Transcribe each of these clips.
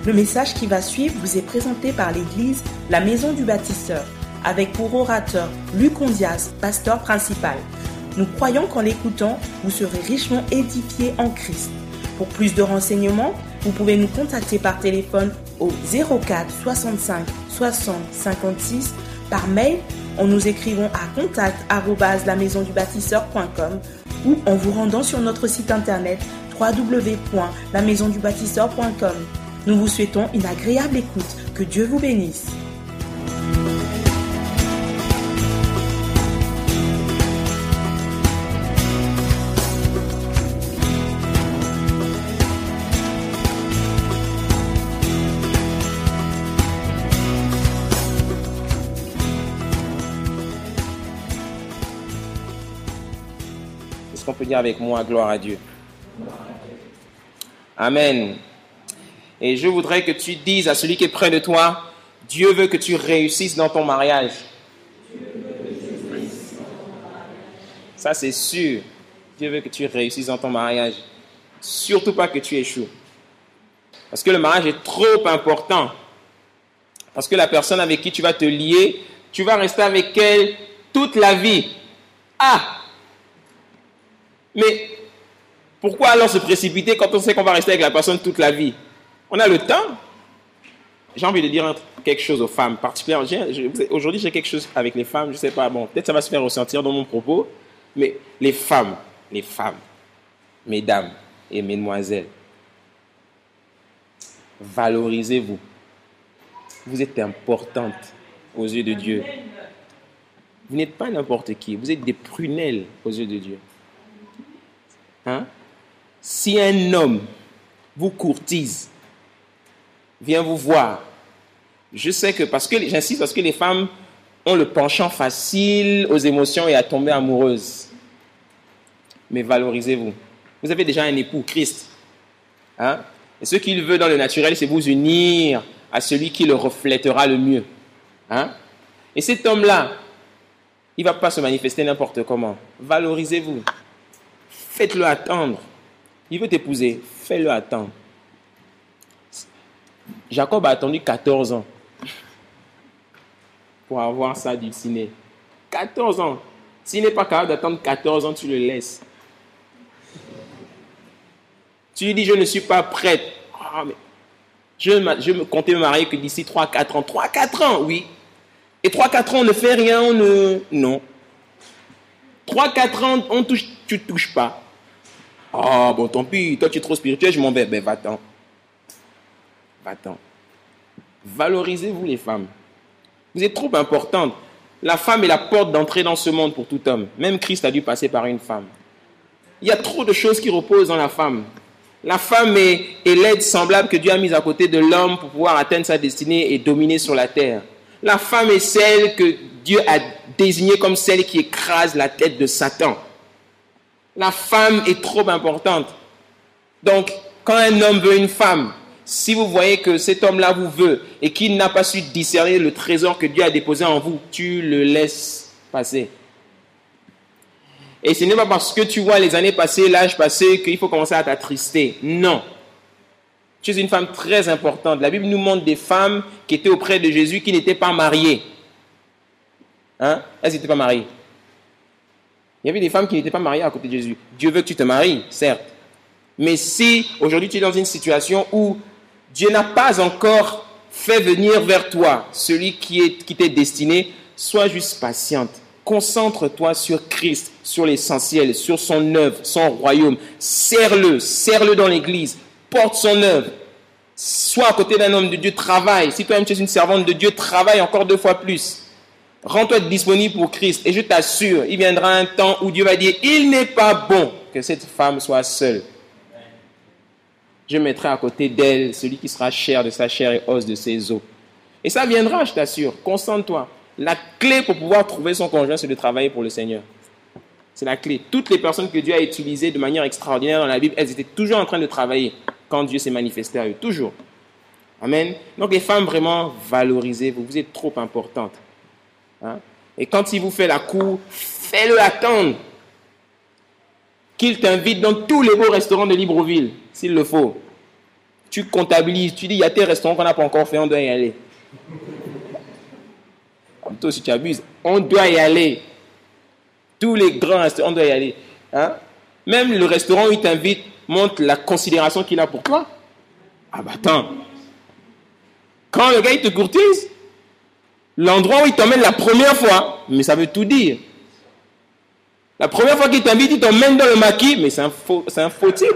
Le message qui va suivre vous est présenté par l'église La Maison du Bâtisseur, avec pour orateur Luc Ondias, pasteur principal. Nous croyons qu'en l'écoutant, vous serez richement édifiés en Christ. Pour plus de renseignements, vous pouvez nous contacter par téléphone au 04 65 60 56, par mail en nous écrivant à contact@lamaisondubâtisseur.com ou en vous rendant sur notre site internet www.lamaisondubâtisseur.com. Nous vous souhaitons une agréable écoute. Que Dieu vous bénisse. Est-ce qu'on peut dire avec moi gloire à Dieu? Amen. Et je voudrais que tu dises à celui qui est près de toi, Dieu veut que tu réussisses dans ton mariage. Ça, c'est sûr. Dieu veut que tu réussisses dans ton mariage. Surtout pas que tu échoues. Parce que le mariage est trop important. Parce que la personne avec qui tu vas te lier, tu vas rester avec elle toute la vie. Ah! Mais pourquoi alors se précipiter quand on sait qu'on va rester avec la personne toute la vie? On a le temps. J'ai envie de dire quelque chose aux femmes, particulièrement. Aujourd'hui, j'ai quelque chose avec les femmes. Je ne sais pas, bon, peut-être ça va se faire ressentir dans mon propos. Mais les femmes, mesdames et mesdemoiselles, valorisez-vous. Vous êtes importantes aux yeux de Dieu. Vous n'êtes pas n'importe qui. Vous êtes des prunelles aux yeux de Dieu. Hein? Si un homme vous courtise, vient vous voir, je sais que, j'insiste parce que les femmes ont le penchant facile aux émotions et à tomber amoureuses. Mais valorisez-vous. Vous avez déjà un époux, Christ. Hein? Et ce qu'il veut dans le naturel, c'est vous unir à celui qui le reflètera le mieux. Hein? Et cet homme-là, il ne va pas se manifester n'importe comment. Valorisez-vous. Faites-le attendre. Il veut t'épouser. Fais-le attendre. Jacob a attendu 14 ans pour avoir ça du ciné. 14 ans. S'il n'est pas capable d'attendre 14 ans, tu le laisses. Tu lui dis, je ne suis pas prête. Oh, mais je comptais me marier que d'ici 3-4 ans. 3-4 ans, oui. Et 3-4 ans, on ne fait rien, non. 3-4 ans, tu ne touches pas. Ah, bon, tant pis, toi tu es trop spirituel, je m'en vais. Ben, va-t'en. Va-t'en. Valorisez-vous les femmes. Vous êtes trop importantes. La femme est la porte d'entrée dans ce monde pour tout homme. Même Christ a dû passer par une femme. Il y a trop de choses qui reposent dans la femme. La femme est l'aide semblable que Dieu a mise à côté de l'homme pour pouvoir atteindre sa destinée et dominer sur la terre. La femme est celle que Dieu a désignée comme celle qui écrase la tête de Satan. La femme est trop importante. Donc, quand un homme veut une femme, si vous voyez que cet homme-là vous veut et qu'il n'a pas su discerner le trésor que Dieu a déposé en vous, tu le laisses passer. Et ce n'est pas parce que tu vois les années passées, l'âge passé, qu'il faut commencer à t'attrister. Non. Tu es une femme très importante. La Bible nous montre des femmes qui étaient auprès de Jésus qui n'étaient pas mariées. Hein? Elles n'étaient pas mariées. Il y avait des femmes qui n'étaient pas mariées à côté de Jésus. Dieu veut que tu te maries, certes. Mais si aujourd'hui tu es dans une situation où Dieu n'a pas encore fait venir vers toi celui qui t'est destiné, sois juste patiente. Concentre-toi sur Christ, sur l'essentiel, sur son œuvre, son royaume. Serre-le dans l'église. Porte son œuvre. Sois à côté d'un homme de Dieu, travaille. Si toi-même tu es une servante de Dieu, travaille encore 2 fois plus. Rends-toi disponible pour Christ. Et je t'assure, il viendra un temps où Dieu va dire, il n'est pas bon que cette femme soit seule. Je mettrai à côté d'elle celui qui sera chair de sa chair et os de ses os. Et ça viendra, je t'assure. Concentre-toi. La clé pour pouvoir trouver son conjoint, c'est de travailler pour le Seigneur. C'est la clé. Toutes les personnes que Dieu a utilisées de manière extraordinaire dans la Bible, elles étaient toujours en train de travailler quand Dieu s'est manifesté à eux. Toujours. Amen. Donc les femmes, vraiment, valorisez-vous. Vous êtes trop importantes. Hein? Et quand il vous fait la cour, fais-le attendre. Qu'il t'invite dans tous les beaux restaurants de Libreville, s'il le faut. tu comptabilises, tu dis, il y a tes restaurants qu'on n'a pas encore fait, on doit y aller. Toi aussi, tu abuses. On doit y aller. Tous les grands restaurants, on doit y aller. Hein? Même le restaurant où il t'invite montre la considération qu'il a pour toi. Ah bah attends. Quand le gars, il te courtise, l'endroit où il t'emmène la première fois, mais ça veut tout dire. La première fois qu'il t'invite, il t'emmène dans le maquis, mais c'est un faux type.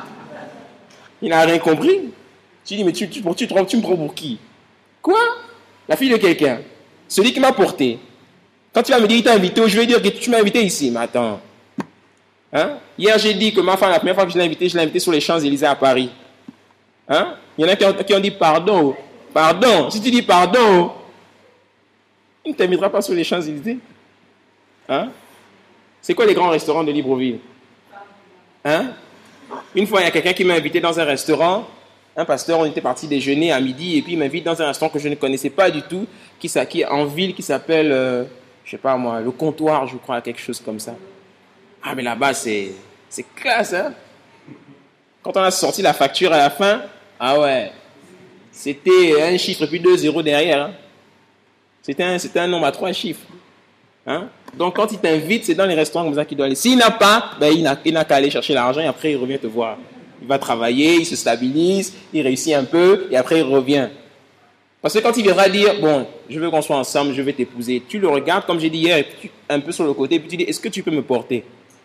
Il n'a rien compris. Tu dis, mais tu me prends pour qui? Quoi? La fille de quelqu'un. Celui qui m'a porté. Quand tu vas me dire, il t'a invité, je vais dire que tu m'as invité ici. Mais attends. Hein? Hier, j'ai dit que ma femme, la première fois que je l'ai invité sur les Champs-Élysées à Paris. Hein? Il y en a qui ont dit pardon. Pardon. Si tu dis pardon, il ne t'invitera pas sur les Champs-Élysées. Hein? C'est quoi les grands restaurants de Libreville? Hein? Une fois, il y a quelqu'un qui m'a invité dans un restaurant. Un pasteur, on était parti déjeuner à midi et puis il m'invite dans un restaurant que je ne connaissais pas du tout, qui est en ville, qui s'appelle, je sais pas moi, le Comptoir, je crois, quelque chose comme ça. Ah mais là-bas, c'est classe, hein? Quand on a sorti la facture à la fin, ah ouais, c'était un chiffre et puis 2 zéros derrière. Hein? C'était un nombre à 3 chiffres. Hein? Donc quand il t'invite, c'est dans les restaurants comme ça qu'il doit aller. S'il n'a pas, ben, il n'a qu'à aller chercher l'argent et après il revient te voir. Il va travailler, il se stabilise, il réussit un peu et après il revient. Parce que quand il viendra dire, bon, je veux qu'on soit ensemble, je vais t'épouser, tu le regardes, comme j'ai dit hier, un peu sur le côté, et puis tu dis, est-ce que tu peux me porter?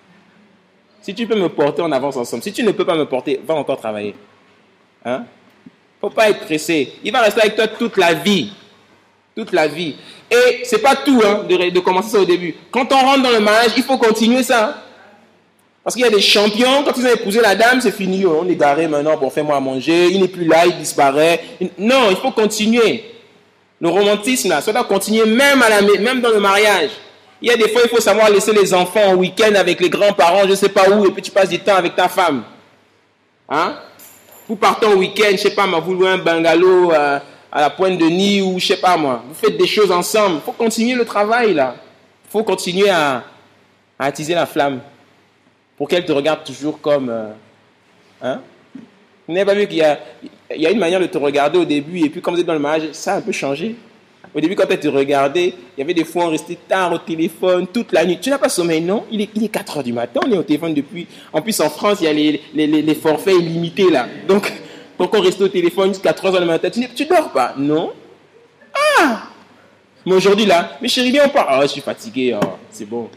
Si tu peux me porter, on avance ensemble. Si tu ne peux pas me porter, va encore travailler. Hein? Faut pas être pressé. Il va rester avec toi toute la vie. Toute la vie. Et c'est pas tout hein, de commencer ça au début. Quand on rentre dans le mariage, il faut continuer ça. Parce qu'il y a des champions, quand ils ont épousé la dame, c'est fini. On est garé maintenant, bon, fais-moi à manger. Il n'est plus là, il disparaît. Non, il faut continuer. Le romantisme, là, ça doit continuer même dans le mariage. Il y a des fois, il faut savoir laisser les enfants au week-end avec les grands-parents, je ne sais pas où, et puis tu passes du temps avec ta femme. Hein? Vous partez au week-end, je ne sais pas moi, vous louez un bungalow à la Pointe-de-Nez ou je ne sais pas moi. Vous faites des choses ensemble. Il faut continuer le travail, là. Il faut continuer à attiser la flamme pour qu'elle te regarde toujours comme... hein? Vous n'avez pas vu qu'il y a une manière de te regarder au début, et puis comme vous êtes dans le mariage, ça a un peu changé. Au début, quand elle te regardait, il y avait des fois, on restait tard au téléphone, toute la nuit. Tu n'as pas sommeil, non? Il est 4 heures du matin, on est au téléphone depuis... En plus, en France, il y a les forfaits illimités, là. Donc on restait au téléphone jusqu'à 3 heures du matin. Tu dors pas? Non? Ah! Mais aujourd'hui, là, mais chérie, viens, on part. Ah, je suis fatigué, oh, c'est bon.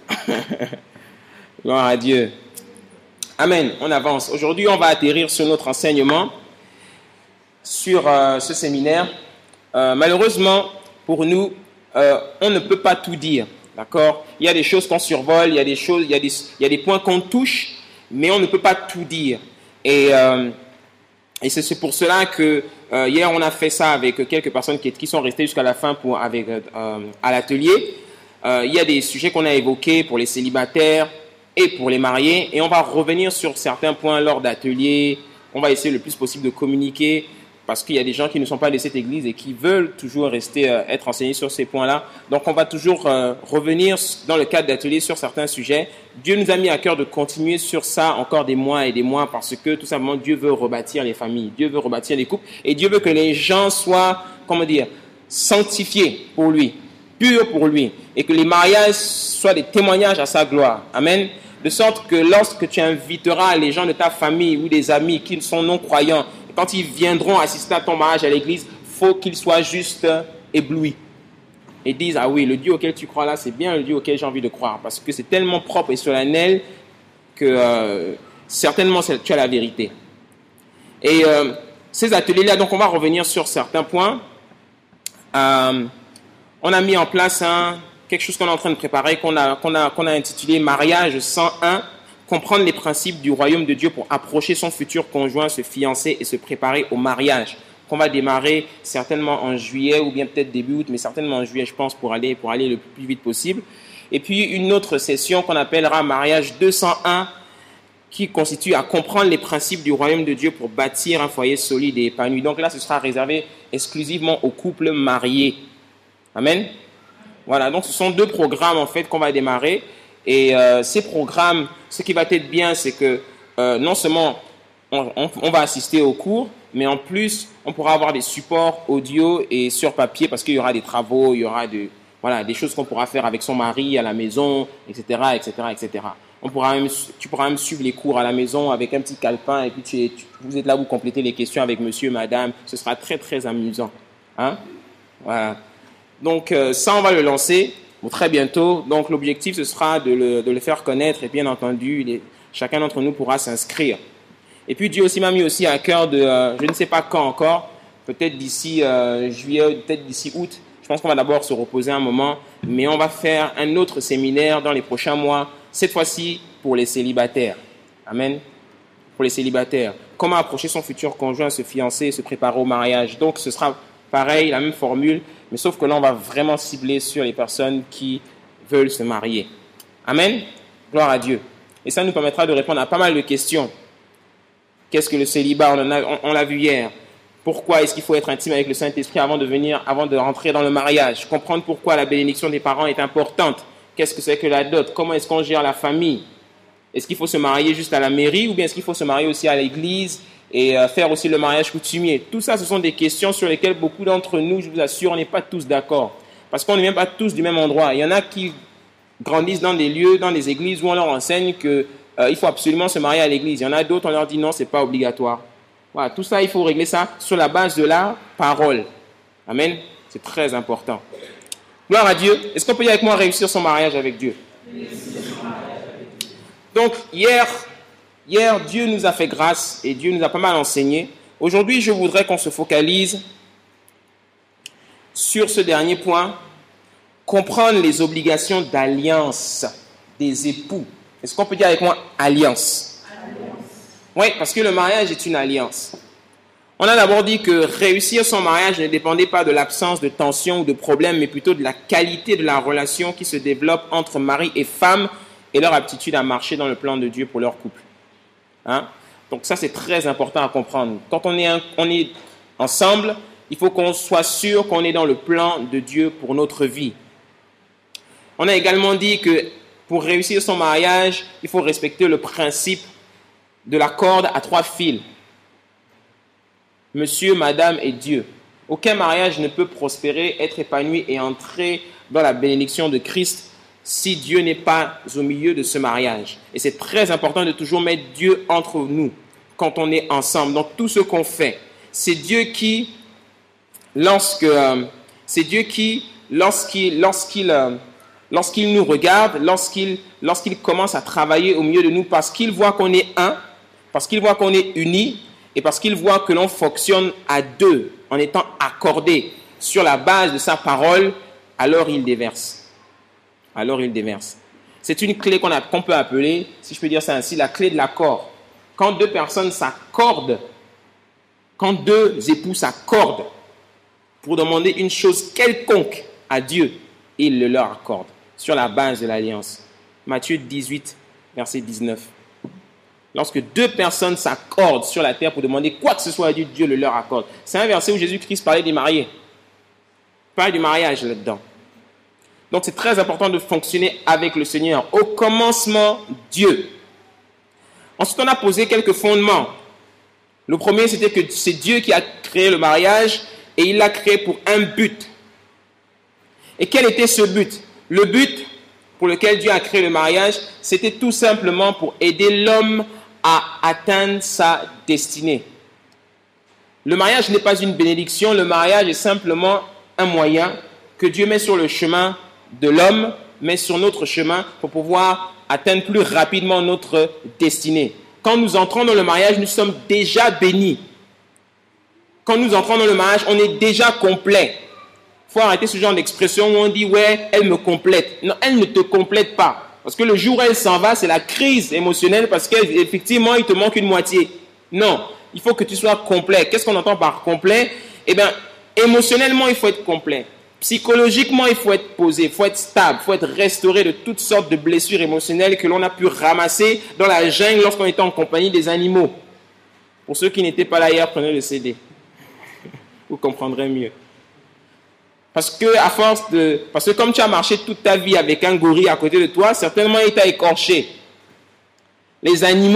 Gloire à Dieu. Amen, on avance. Aujourd'hui, on va atterrir sur notre enseignement, sur ce séminaire. Malheureusement, pour nous, on ne peut pas tout dire, d'accord? Il y a des choses qu'on survole, il y a des points qu'on touche, mais on ne peut pas tout dire. Et c'est pour cela que hier, on a fait ça avec quelques personnes qui sont restées jusqu'à la fin à l'atelier. Il y a des sujets qu'on a évoqués pour les célibataires et pour les mariés, et on va revenir sur certains points lors d'ateliers. On va essayer le plus possible de communiquer, parce qu'il y a des gens qui ne sont pas de cette église et qui veulent toujours être enseignés sur ces points-là. Donc, on va toujours revenir dans le cadre d'ateliers sur certains sujets. Dieu nous a mis à cœur de continuer sur ça encore des mois et des mois, parce que tout simplement, Dieu veut rebâtir les familles, Dieu veut rebâtir les couples, et Dieu veut que les gens soient, sanctifiés pour lui, purs pour lui, et que les mariages soient des témoignages à sa gloire. Amen. De sorte que lorsque tu inviteras les gens de ta famille ou des amis qui sont non-croyants, quand ils viendront assister à ton mariage à l'église, il faut qu'ils soient juste éblouis. Et disent, ah oui, le Dieu auquel tu crois là, c'est bien le Dieu auquel j'ai envie de croire. Parce que c'est tellement propre et solennel que certainement tu as la vérité. Et ces ateliers-là, donc on va revenir sur certains points. On a mis en place quelque chose qu'on est en train de préparer, qu'on a intitulé Mariage 101. Comprendre les principes du royaume de Dieu pour approcher son futur conjoint, se fiancer et se préparer au mariage, qu'on va démarrer certainement en juillet ou bien peut-être début août, mais certainement en juillet, je pense, pour aller le plus vite possible. Et puis une autre session qu'on appellera Mariage 201, qui constitue à comprendre les principes du royaume de Dieu pour bâtir un foyer solide et épanoui. Donc là, ce sera réservé exclusivement aux couples mariés. Amen. Voilà, donc ce sont 2 programmes en fait qu'on va démarrer. Et ces programmes, ce qui va être bien, c'est que non seulement on va assister aux cours, mais en plus, on pourra avoir des supports audio et sur papier parce qu'il y aura des travaux, il y aura des choses qu'on pourra faire avec son mari à la maison, etc., etc., etc. Tu pourras même suivre les cours à la maison avec un petit calepin et puis vous êtes là, vous complétez les questions avec monsieur, madame. Ce sera très, très amusant. Hein? Voilà. Donc, ça, on va le lancer très bientôt. Donc, l'objectif, ce sera de le faire connaître et bien entendu, chacun d'entre nous pourra s'inscrire. Et puis, Dieu aussi m'a mis aussi à cœur je ne sais pas quand encore, peut-être d'ici juillet, peut-être d'ici août. Je pense qu'on va d'abord se reposer un moment, mais on va faire un autre séminaire dans les prochains mois, cette fois-ci pour les célibataires. Amen. Pour les célibataires. Comment approcher son futur conjoint, se fiancer, se préparer au mariage. Donc, ce sera pareil, la même formule, mais sauf que là, on va vraiment cibler sur les personnes qui veulent se marier. Amen. Gloire à Dieu. Et ça nous permettra de répondre à pas mal de questions. Qu'est-ce que le célibat? On l'a vu hier. Pourquoi est-ce qu'il faut être intime avec le Saint-Esprit avant de rentrer dans le mariage? Comprendre pourquoi la bénédiction des parents est importante. Qu'est-ce que c'est que la dot? Comment est-ce qu'on gère la famille? Est-ce qu'il faut se marier juste à la mairie ou bien est-ce qu'il faut se marier aussi à l'église et faire aussi le mariage coutumier? Tout ça, ce sont des questions sur lesquelles beaucoup d'entre nous, je vous assure, on n'est pas tous d'accord. Parce qu'on n'est même pas tous du même endroit. Il y en a qui grandissent dans des lieux, dans des églises où on leur enseigne qu'il faut absolument se marier à l'église. Il y en a d'autres, on leur dit non, ce n'est pas obligatoire. Voilà, tout ça, il faut régler ça sur la base de la parole. Amen. C'est très important. Gloire à Dieu. Est-ce qu'on peut dire avec moi réussir son mariage avec Dieu? Donc, hier, Dieu nous a fait grâce et Dieu nous a pas mal enseigné. Aujourd'hui, je voudrais qu'on se focalise sur ce dernier point, comprendre les obligations d'alliance des époux. Est-ce qu'on peut dire avec moi alliance? Oui, parce que le mariage est une alliance. On a d'abord dit que réussir son mariage ne dépendait pas de l'absence de tension ou de problème, mais plutôt de la qualité de la relation qui se développe entre mari et femme et leur aptitude à marcher dans le plan de Dieu pour leur couple. Hein? Donc ça, c'est très important à comprendre. Quand on est ensemble, il faut qu'on soit sûr qu'on est dans le plan de Dieu pour notre vie. On a également dit que pour réussir son mariage, il faut respecter le principe de la corde à 3 fils. Monsieur, madame et Dieu. Aucun mariage ne peut prospérer, être épanoui et entrer dans la bénédiction de Christ si Dieu n'est pas au milieu de ce mariage. Et c'est très important de toujours mettre Dieu entre nous quand on est ensemble. Donc tout ce qu'on fait, c'est Dieu qui, lorsqu'il nous regarde, lorsqu'il commence à travailler au milieu de nous, parce qu'il voit qu'on est un, parce qu'il voit qu'on est unis, et parce qu'il voit que l'on fonctionne à deux, en étant accordés sur la base de sa parole, alors il déverse. C'est une clé qu'on peut appeler, si je peux dire ça ainsi, la clé de l'accord. Quand deux personnes s'accordent, quand deux époux s'accordent pour demander une chose quelconque à Dieu, il le leur accorde sur la base de l'alliance. Matthieu 18, verset 19. Lorsque deux personnes s'accordent sur la terre pour demander quoi que ce soit à Dieu, Dieu le leur accorde. C'est un verset où Jésus-Christ parlait des mariés. Il parlait du mariage là-dedans. Donc c'est très important de fonctionner avec le Seigneur. Au commencement, Dieu. Ensuite, on a posé quelques fondements. Le premier, c'était que c'est Dieu qui a créé le mariage et il l'a créé pour un but. Et quel était ce but? Le but pour lequel Dieu a créé le mariage, c'était tout simplement pour aider l'homme à atteindre sa destinée. Le mariage n'est pas une bénédiction, le mariage est simplement un moyen que Dieu met sur le chemin de l'homme, met sur notre chemin pour pouvoir atteindre plus rapidement notre destinée. Quand nous entrons dans le mariage, nous sommes déjà bénis. Quand nous entrons dans le mariage, on est déjà complet. Il faut arrêter ce genre d'expression où on dit « ouais, elle me complète ». Non, elle ne te complète pas. Parce que le jour où elle s'en va, c'est la crise émotionnelle parce qu'effectivement, il te manque une moitié. Non, il faut que tu sois complet. Qu'est-ce qu'on entend par complet? Eh bien, émotionnellement, il faut être complet. Psychologiquement, il faut être posé, il faut être stable, il faut être restauré de toutes sortes de blessures émotionnelles que l'on a pu ramasser dans la jungle lorsqu'on était en compagnie des animaux. Pour ceux qui n'étaient pas là hier, prenez le CD. Vous comprendrez mieux. Parce que comme tu as marché toute ta vie avec un gorille à côté de toi, certainement il t'a écorché. Les animaux,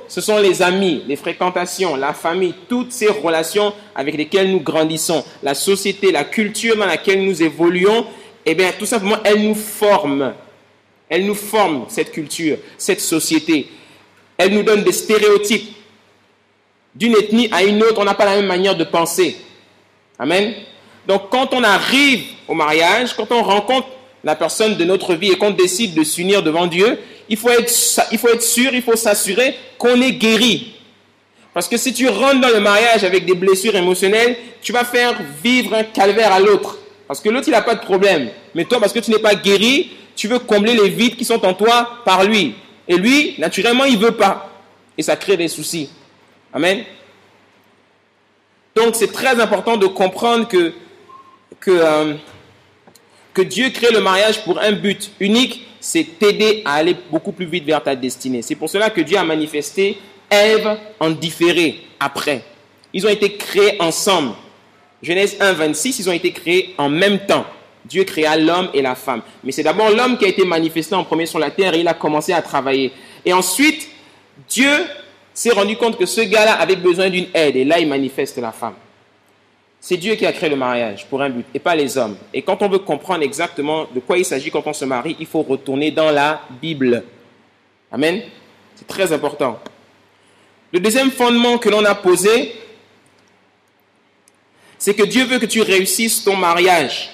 ce sont les amis, les fréquentations, la famille, toutes ces relations avec lesquelles nous grandissons, la société, la culture dans laquelle nous évoluons, eh bien, tout simplement, elles nous forment. Elles nous forment, cette culture, cette société. Elles nous donnent des stéréotypes. D'une ethnie à une autre, on n'a pas la même manière de penser. Amen. Donc, quand on arrive au mariage, quand on rencontre la personne de notre vie et qu'on décide de s'unir devant Dieu, il faut être sûr, il faut s'assurer qu'on est guéri. Parce que si tu rentres dans le mariage avec des blessures émotionnelles, tu vas faire vivre un calvaire à l'autre. Parce que l'autre, il n'a pas de problème. Mais toi, parce que tu n'es pas guéri, tu veux combler les vides qui sont en toi par lui. Et lui, naturellement, il ne veut pas. Et ça crée des soucis. Amen. Donc, c'est très important de comprendre que Dieu crée le mariage pour un but unique, c'est t'aider à aller beaucoup plus vite vers ta destinée. C'est pour cela que Dieu a manifesté Ève en différé après. Ils ont été créés ensemble. Genèse 1, 26, ils ont été créés en même temps. Dieu créa l'homme et la femme. Mais c'est d'abord l'homme qui a été manifesté en premier sur la terre et il a commencé à travailler. Et ensuite, Dieu s'est rendu compte que ce gars-là avait besoin d'une aide. Et là, il manifeste la femme. C'est Dieu qui a créé le mariage pour un but et pas les hommes. Et quand on veut comprendre exactement de quoi il s'agit quand on se marie, il faut retourner dans la Bible. Amen. C'est très important. Le deuxième fondement que l'on a posé, c'est que Dieu veut que tu réussisses ton mariage.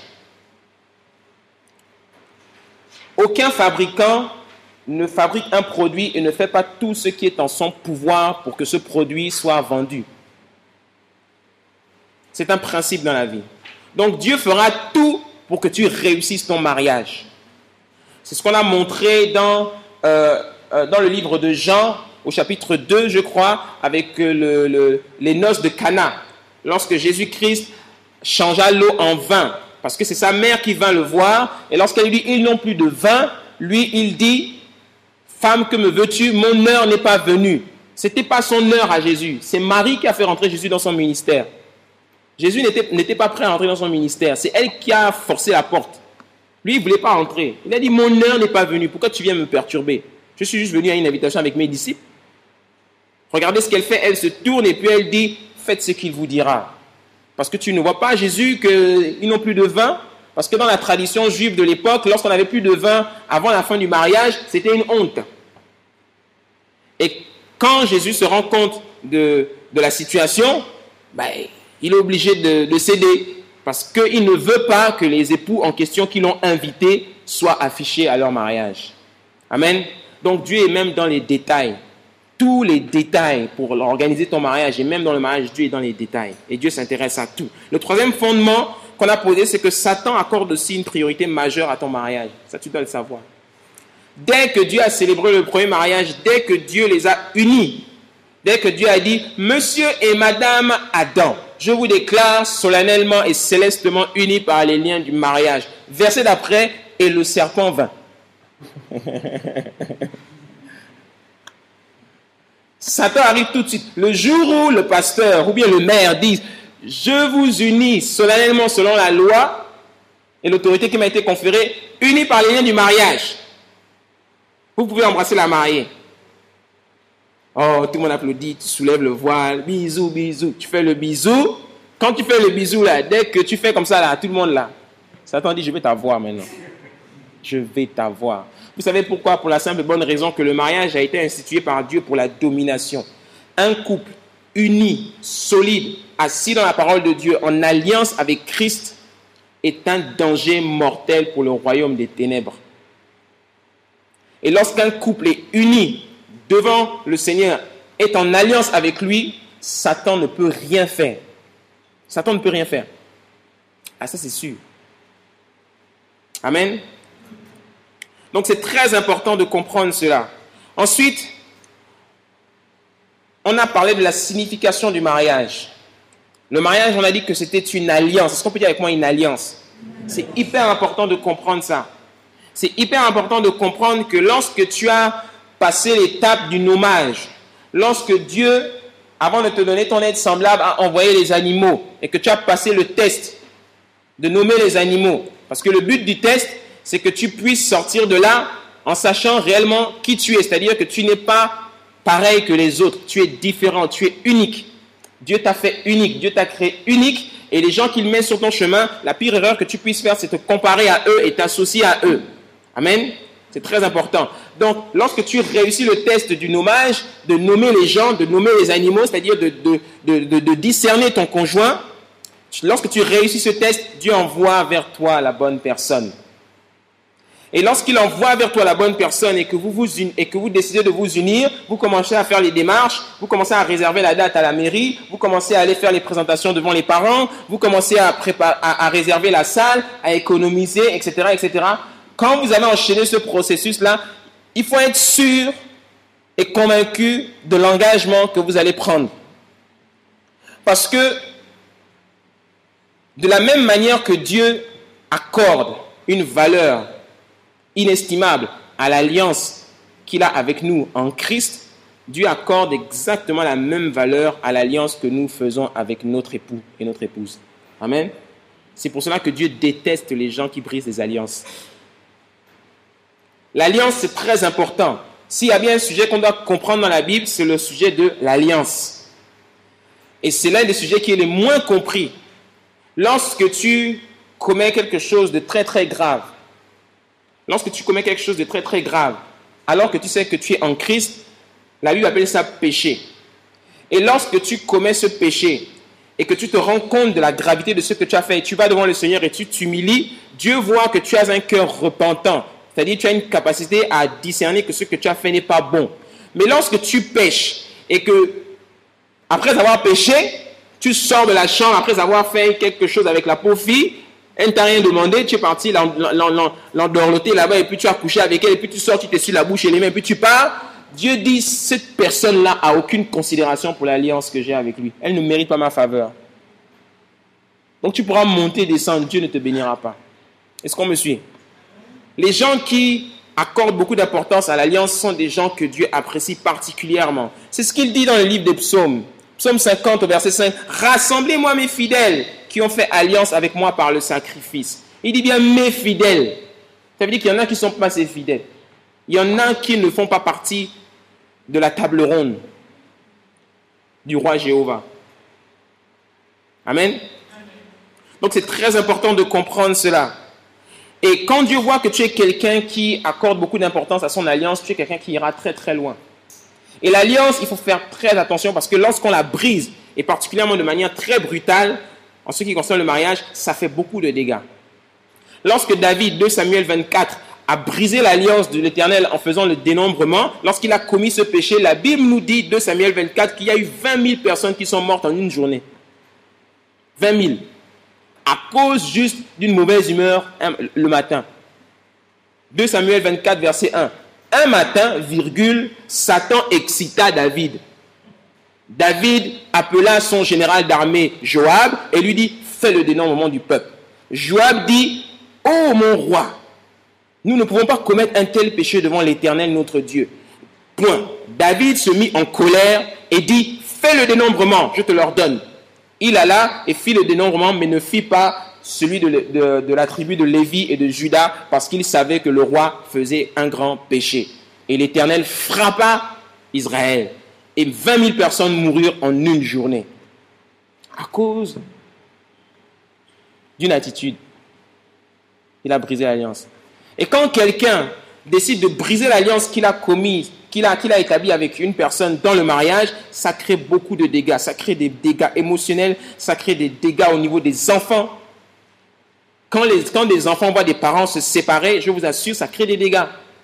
Aucun fabricant ne fabrique un produit et ne fait pas tout ce qui est en son pouvoir pour que ce produit soit vendu. C'est un principe dans la vie. Donc Dieu fera tout pour que tu réussisses ton mariage. C'est ce qu'on a montré dans le livre de Jean, au chapitre 2, je crois, avec les noces de Cana. Lorsque Jésus-Christ changea l'eau en vin, parce que c'est sa mère qui vint le voir, et lorsqu'elle lui dit, ils n'ont plus de vin, lui, il dit, femme, que me veux-tu? Mon heure n'est pas venue. Ce n'était pas son heure à Jésus. C'est Marie qui a fait rentrer Jésus dans son ministère. Jésus n'était pas prêt à entrer dans son ministère. C'est elle qui a forcé la porte. Lui, il ne voulait pas entrer. Il a dit, mon heure n'est pas venue. Pourquoi tu viens me perturber? Je suis juste venu à une invitation avec mes disciples. Regardez ce qu'elle fait. Elle se tourne et puis elle dit, faites ce qu'il vous dira. Parce que tu ne vois pas, Jésus, qu'ils n'ont plus de vin. Parce que dans la tradition juive de l'époque, lorsqu'on n'avait plus de vin avant la fin du mariage, c'était une honte. Et quand Jésus se rend compte de la situation, il est obligé de céder. Parce qu'il ne veut pas que les époux en question qui l'ont invité soient affichés à leur mariage. Amen. Donc Dieu est même dans les détails. Tous les détails pour organiser ton mariage. Et même dans le mariage, Dieu est dans les détails. Et Dieu s'intéresse à tout. Le troisième fondement qu'on a posé, c'est que Satan accorde aussi une priorité majeure à ton mariage. Ça, tu dois le savoir. Dès que Dieu a célébré le premier mariage, dès que Dieu les a unis, dès que Dieu a dit, Monsieur et Madame Adam, je vous déclare solennellement et célestement unis par les liens du mariage. Verset d'après, et le serpent vint. Satan arrive tout de suite. Le jour où le pasteur ou bien le maire dit, je vous unis solennellement selon la loi et l'autorité qui m'a été conférée, unis par les liens du mariage. Vous pouvez embrasser la mariée. Oh, tout le monde applaudit, tu soulèves le voile, bisous, bisous. Tu fais le bisou. Quand tu fais le bisou, là, dès que tu fais comme ça, là, tout le monde là, Satan dit, je vais t'avoir maintenant. Je vais t'avoir. Vous savez pourquoi? Pour la simple et bonne raison que le mariage a été institué par Dieu pour la domination. Un couple uni, solide, assis dans la parole de Dieu, en alliance avec Christ, est un danger mortel pour le royaume des ténèbres. Et lorsqu'un couple est uni devant le Seigneur, est en alliance avec lui, Satan ne peut rien faire. Satan ne peut rien faire. Ah, ça c'est sûr. Amen. Donc c'est très important de comprendre cela. Ensuite, on a parlé de la signification du mariage. Le mariage, on a dit que c'était une alliance. Est-ce qu'on peut dire avec moi une alliance? C'est hyper important de comprendre ça. C'est hyper important de comprendre que lorsque tu as passé l'étape du nommage, lorsque Dieu, avant de te donner ton aide semblable, a envoyé les animaux et que tu as passé le test de nommer les animaux, parce que le but du test, c'est que tu puisses sortir de là en sachant réellement qui tu es, c'est-à-dire que tu n'es pas pareil que les autres. Tu es différent, tu es unique. Dieu t'a fait unique, Dieu t'a créé unique. Et les gens qu'il met sur ton chemin, la pire erreur que tu puisses faire, c'est te comparer à eux et t'associer à eux. Amen. C'est très important. Donc, lorsque tu réussis le test du nommage, de nommer les gens, de nommer les animaux, c'est-à-dire de discerner ton conjoint, lorsque tu réussis ce test, Dieu envoie vers toi la bonne personne. Et lorsqu'il envoie vers toi la bonne personne et que vous décidez de vous unir, vous commencez à faire les démarches, vous commencez à réserver la date à la mairie, vous commencez à aller faire les présentations devant les parents, vous commencez à réserver la salle, à économiser, etc., etc. Quand vous avez enchaîné ce processus-là, il faut être sûr et convaincu de l'engagement que vous allez prendre. Parce que de la même manière que Dieu accorde une valeur inestimable à l'alliance qu'il a avec nous en Christ, Dieu accorde exactement la même valeur à l'alliance que nous faisons avec notre époux et notre épouse. Amen. C'est pour cela que Dieu déteste les gens qui brisent les alliances. L'alliance, c'est très important. S'il y a bien un sujet qu'on doit comprendre dans la Bible, c'est le sujet de l'alliance. Et c'est l'un des sujets qui est le moins compris. Lorsque tu commets quelque chose de très très grave, alors que tu sais que tu es en Christ, la Bible appelle ça péché. Et lorsque tu commets ce péché et que tu te rends compte de la gravité de ce que tu as fait et tu vas devant le Seigneur et tu t'humilies, Dieu voit que tu as un cœur repentant. C'est-à-dire que tu as une capacité à discerner que ce que tu as fait n'est pas bon. Mais lorsque tu pêches et que, après avoir péché, tu sors de la chambre après avoir fait quelque chose avec la pauvre fille, elle ne t'a rien demandé, tu es parti l'endorloter là-bas et puis tu as couché avec elle et puis tu sors, tu t'essuies la bouche et les mains et puis tu pars. Dieu dit, cette personne-là a aucune considération pour l'alliance que j'ai avec lui. Elle ne mérite pas ma faveur. Donc tu pourras monter et descendre, Dieu ne te bénira pas. Est-ce qu'on me suit? Les gens qui accordent beaucoup d'importance à l'alliance sont des gens que Dieu apprécie particulièrement. C'est ce qu'il dit dans le livre des Psaumes. Psaume 50 au verset 5. « Rassemblez-moi mes fidèles qui ont fait alliance avec moi par le sacrifice. » Il dit bien « mes fidèles ». Ça veut dire qu'il y en a qui ne sont pas ses fidèles. Il y en a qui ne font pas partie de la table ronde du roi Jéhovah. Amen. Donc c'est très important de comprendre cela. Et quand Dieu voit que tu es quelqu'un qui accorde beaucoup d'importance à son alliance, tu es quelqu'un qui ira très très loin. Et l'alliance, il faut faire très attention parce que lorsqu'on la brise, et particulièrement de manière très brutale, en ce qui concerne le mariage, ça fait beaucoup de dégâts. Lorsque David, 2 Samuel 24, a brisé l'alliance de l'Éternel en faisant le dénombrement, lorsqu'il a commis ce péché, la Bible nous dit, 2 Samuel 24, qu'il y a eu 20 000 personnes qui sont mortes en une journée. 20 000. À cause juste d'une mauvaise humeur le matin. 2 Samuel 24, verset 1. Un matin, Satan excita David. David appela son général d'armée Joab et lui dit, fais le dénombrement du peuple. Joab dit, ô mon roi, nous ne pouvons pas commettre un tel péché devant l'Éternel notre Dieu. Point. David se mit en colère et dit, fais le dénombrement, je te l'ordonne. Il alla et fit le dénombrement, mais ne fit pas celui de la tribu de Lévi et de Juda, parce qu'il savait que le roi faisait un grand péché. Et l'Éternel frappa Israël. Et 20 000 personnes moururent en une journée. À cause d'une attitude. Il a brisé l'alliance. Et quand quelqu'un décide de briser l'alliance qu'il a commise, qu'il a établi avec une personne dans le mariage, ça crée beaucoup de dégâts. Ça crée des dégâts émotionnels, ça crée des dégâts au niveau des enfants. Quand des enfants voient des parents se séparer, je vous assure, ça crée des dégâts.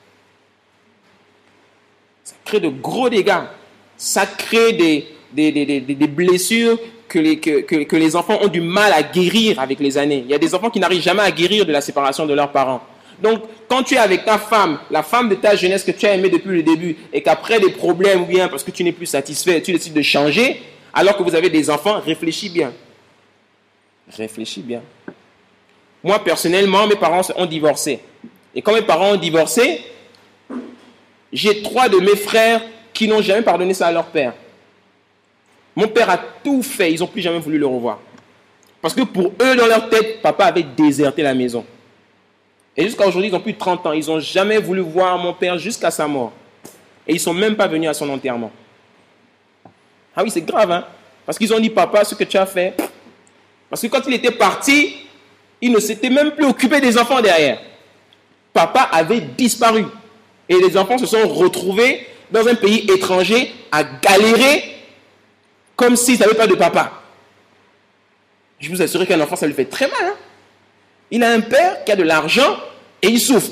Ça crée de gros dégâts. Ça crée des blessures que les enfants ont du mal à guérir avec les années. Il y a des enfants qui n'arrivent jamais à guérir de la séparation de leurs parents. Donc, quand tu es avec ta femme, la femme de ta jeunesse que tu as aimée depuis le début, et qu'après des problèmes ou bien parce que tu n'es plus satisfait, tu décides de changer, alors que vous avez des enfants, réfléchis bien. Réfléchis bien. Moi, personnellement, mes parents ont divorcé. Et quand mes parents ont divorcé, j'ai 3 de mes frères qui n'ont jamais pardonné ça à leur père. Mon père a tout fait, ils n'ont plus jamais voulu le revoir. Parce que pour eux, dans leur tête, papa avait déserté la maison. Et jusqu'à aujourd'hui, ils ont plus de 30 ans. Ils n'ont jamais voulu voir mon père jusqu'à sa mort. Et ils ne sont même pas venus à son enterrement. Ah oui, c'est grave, hein? Parce qu'ils ont dit, papa, ce que tu as fait. Parce que quand il était parti, il ne s'était même plus occupé des enfants derrière. Papa avait disparu. Et les enfants se sont retrouvés dans un pays étranger à galérer comme s'ils n'avaient pas de papa. Je vous assure qu'un enfant, ça lui fait très mal. Hein? Il a un père qui a de l'argent et il souffre.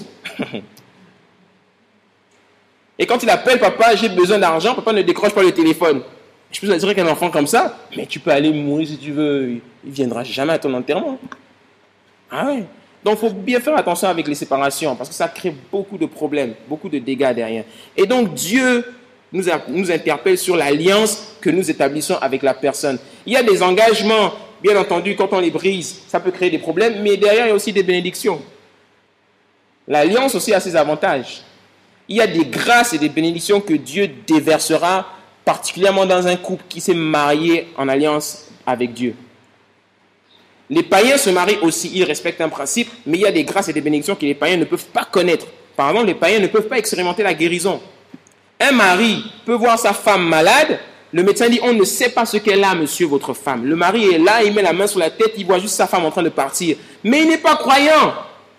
Et quand il appelle papa, j'ai besoin d'argent, papa ne décroche pas le téléphone. Je peux vous assurer qu'un enfant comme ça, mais tu peux aller mourir si tu veux, il ne viendra jamais à ton enterrement. Ah ouais. Donc, il faut bien faire attention avec les séparations, parce que ça crée beaucoup de problèmes, beaucoup de dégâts derrière. Et donc, Dieu nous interpelle sur l'alliance que nous établissons avec la personne. Il y a des engagements, bien entendu, quand on les brise, ça peut créer des problèmes, mais derrière, il y a aussi des bénédictions. L'alliance aussi a ses avantages. Il y a des grâces et des bénédictions que Dieu déversera, particulièrement dans un couple qui s'est marié en alliance avec Dieu. Les païens se marient aussi, ils respectent un principe, mais il y a des grâces et des bénédictions que les païens ne peuvent pas connaître. Par exemple, les païens ne peuvent pas expérimenter la guérison. Un mari peut voir sa femme malade, le médecin dit, on ne sait pas ce qu'elle a, monsieur, votre femme. Le mari est là, il met la main sur la tête, il voit juste sa femme en train de partir. Mais il n'est pas croyant.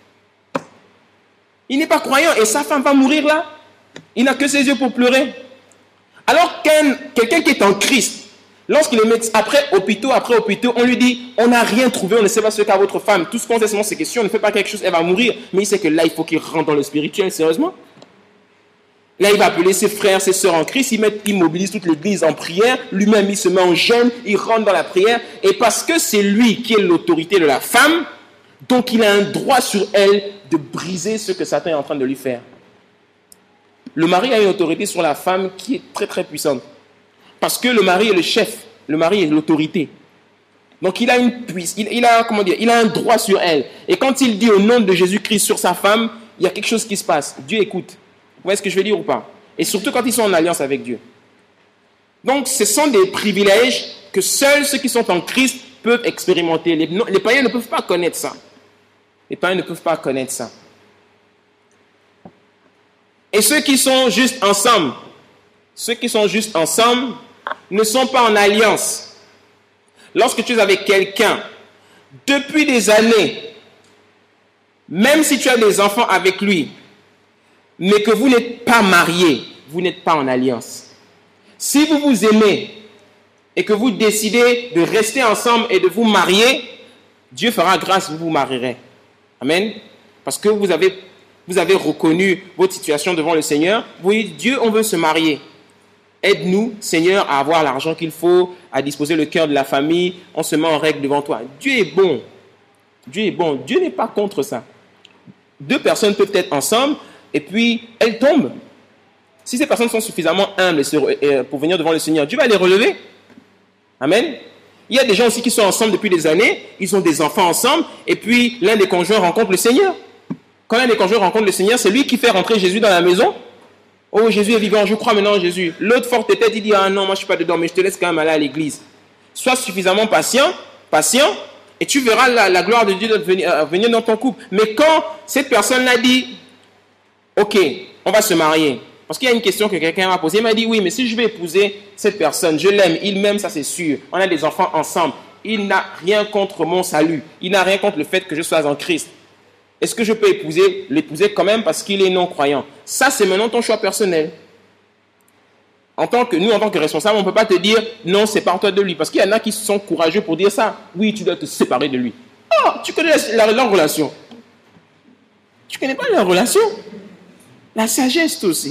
Il n'est pas croyant et sa femme va mourir là. Il n'a que ses yeux pour pleurer. Alors quelqu'un qui est en Christ, lorsqu'il est médecin, après hôpitaux, on lui dit, on n'a rien trouvé, on ne sait pas ce qu'a votre femme. Tout ce qu'on sait, c'est que si on ne fait pas quelque chose, elle va mourir. Mais il sait que là, il faut qu'il rentre dans le spirituel, sérieusement. Là, il va appeler ses frères, ses sœurs en Christ, il mobilise toute l'église en prière, lui-même, il se met en jeûne, il rentre dans la prière. Et parce que c'est lui qui est l'autorité de la femme, donc il a un droit sur elle de briser ce que Satan est en train de lui faire. Le mari a une autorité sur la femme qui est très très puissante. Parce que le mari est le chef, le mari est l'autorité. Donc il a une puissance, il a un droit sur elle. Et quand il dit au nom de Jésus-Christ sur sa femme, il y a quelque chose qui se passe. Dieu écoute. Vous voyez ce que je veux dire ou pas? Et surtout quand ils sont en alliance avec Dieu. Donc ce sont des privilèges que seuls ceux qui sont en Christ peuvent expérimenter. Les païens ne peuvent pas connaître ça. Les païens ne peuvent pas connaître ça. Et ceux qui sont juste ensemble ne sont pas en alliance. Lorsque tu es avec quelqu'un, depuis des années, même si tu as des enfants avec lui, mais que vous n'êtes pas mariés, vous n'êtes pas en alliance. Si vous vous aimez et que vous décidez de rester ensemble et de vous marier, Dieu fera grâce, vous vous marierez. Amen. Parce que vous avez reconnu votre situation devant le Seigneur. Vous dites, Dieu, on veut se marier. Aide-nous, Seigneur, à avoir l'argent qu'il faut, à disposer le cœur de la famille. On se met en règle devant toi. Dieu est bon. Dieu est bon. Dieu n'est pas contre ça. Deux personnes peuvent être ensemble et puis elles tombent. Si ces personnes sont suffisamment humbles pour venir devant le Seigneur, Dieu va les relever. Amen. Il y a des gens aussi qui sont ensemble depuis des années, ils ont des enfants ensemble, et puis l'un des conjoints rencontre le Seigneur. Quand l'un des conjoints rencontre le Seigneur, c'est lui qui fait rentrer Jésus dans la maison. Oh, Jésus est vivant, je crois maintenant en Jésus. L'autre forte tête, il dit, ah non, moi je ne suis pas dedans, mais je te laisse quand même aller à l'église. Sois suffisamment patient, et tu verras la gloire de Dieu venir dans ton couple. Mais quand cette personne-là dit, ok, on va se marier, parce qu'il y a une question que quelqu'un m'a posée, il m'a dit, oui, mais si je vais épouser cette personne, je l'aime, il m'aime, ça c'est sûr, on a des enfants ensemble, il n'a rien contre mon salut, il n'a rien contre le fait que je sois en Christ. Est-ce que je peux l'épouser quand même parce qu'il est non-croyant? Ça, c'est maintenant ton choix personnel. En tant que responsable, on ne peut pas te dire, non, sépare-toi de lui, parce qu'il y en a qui sont courageux pour dire ça. Oui, tu dois te séparer de lui. Ah, tu connais leur relation. Tu ne connais pas leur relation? La sagesse aussi.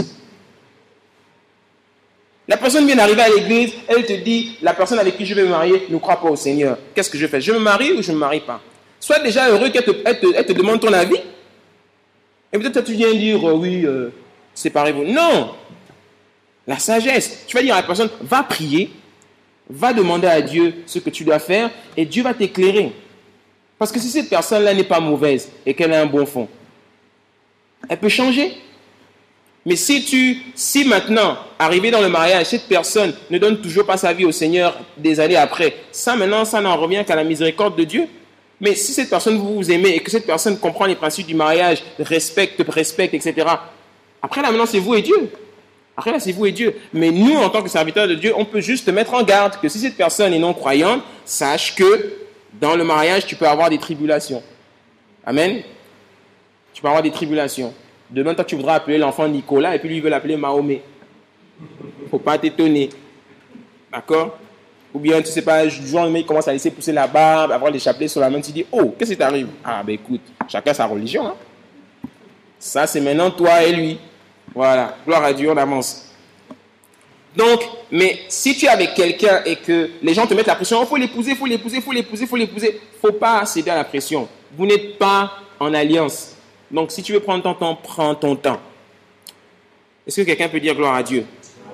La personne vient d'arriver à l'église, elle te dit, la personne avec qui je vais me marier ne croit pas au Seigneur. Qu'est-ce que je fais? Je me marie ou je ne me marie pas? Sois déjà heureux qu'elle te demande ton avis. Et peut-être tu viens dire, oui, séparez-vous. Non. La sagesse. Tu vas dire à la personne, va prier, va demander à Dieu ce que tu dois faire, et Dieu va t'éclairer. Parce que si cette personne-là n'est pas mauvaise et qu'elle a un bon fond, elle peut changer. Mais si maintenant, arrivé dans le mariage, cette personne ne donne toujours pas sa vie au Seigneur des années après, ça maintenant, ça n'en revient qu'à la miséricorde de Dieu. Mais si cette personne, vous vous aimez et que cette personne comprend les principes du mariage, respecte, etc., après là maintenant, c'est vous et Dieu. Après là, c'est vous et Dieu. Mais nous, en tant que serviteurs de Dieu, on peut juste te mettre en garde que si cette personne est non-croyante, sache que dans le mariage, tu peux avoir des tribulations. Amen. Tu peux avoir des tribulations. Demain, toi, tu voudras appeler l'enfant Nicolas et puis lui, il veut l'appeler Mahomet. Il ne faut pas t'étonner. D'accord? Ou bien, tu ne sais pas, du jour au lendemain, il commence à laisser pousser la barbe, avoir des chapelets sur la main, tu dis, oh, qu'est-ce qui t'arrive? Ah, ben écoute, chacun sa religion. Hein? Ça, c'est maintenant toi et lui. Voilà, gloire à Dieu, on avance. Donc, mais si tu es avec quelqu'un et que les gens te mettent la pression, il faut l'épouser, il faut l'épouser, il faut l'épouser, il faut l'épouser, il ne faut pas céder à la pression. Vous n'êtes pas en alliance. Donc, si tu veux prendre ton temps, prends ton temps. Est-ce que quelqu'un peut dire gloire à Dieu?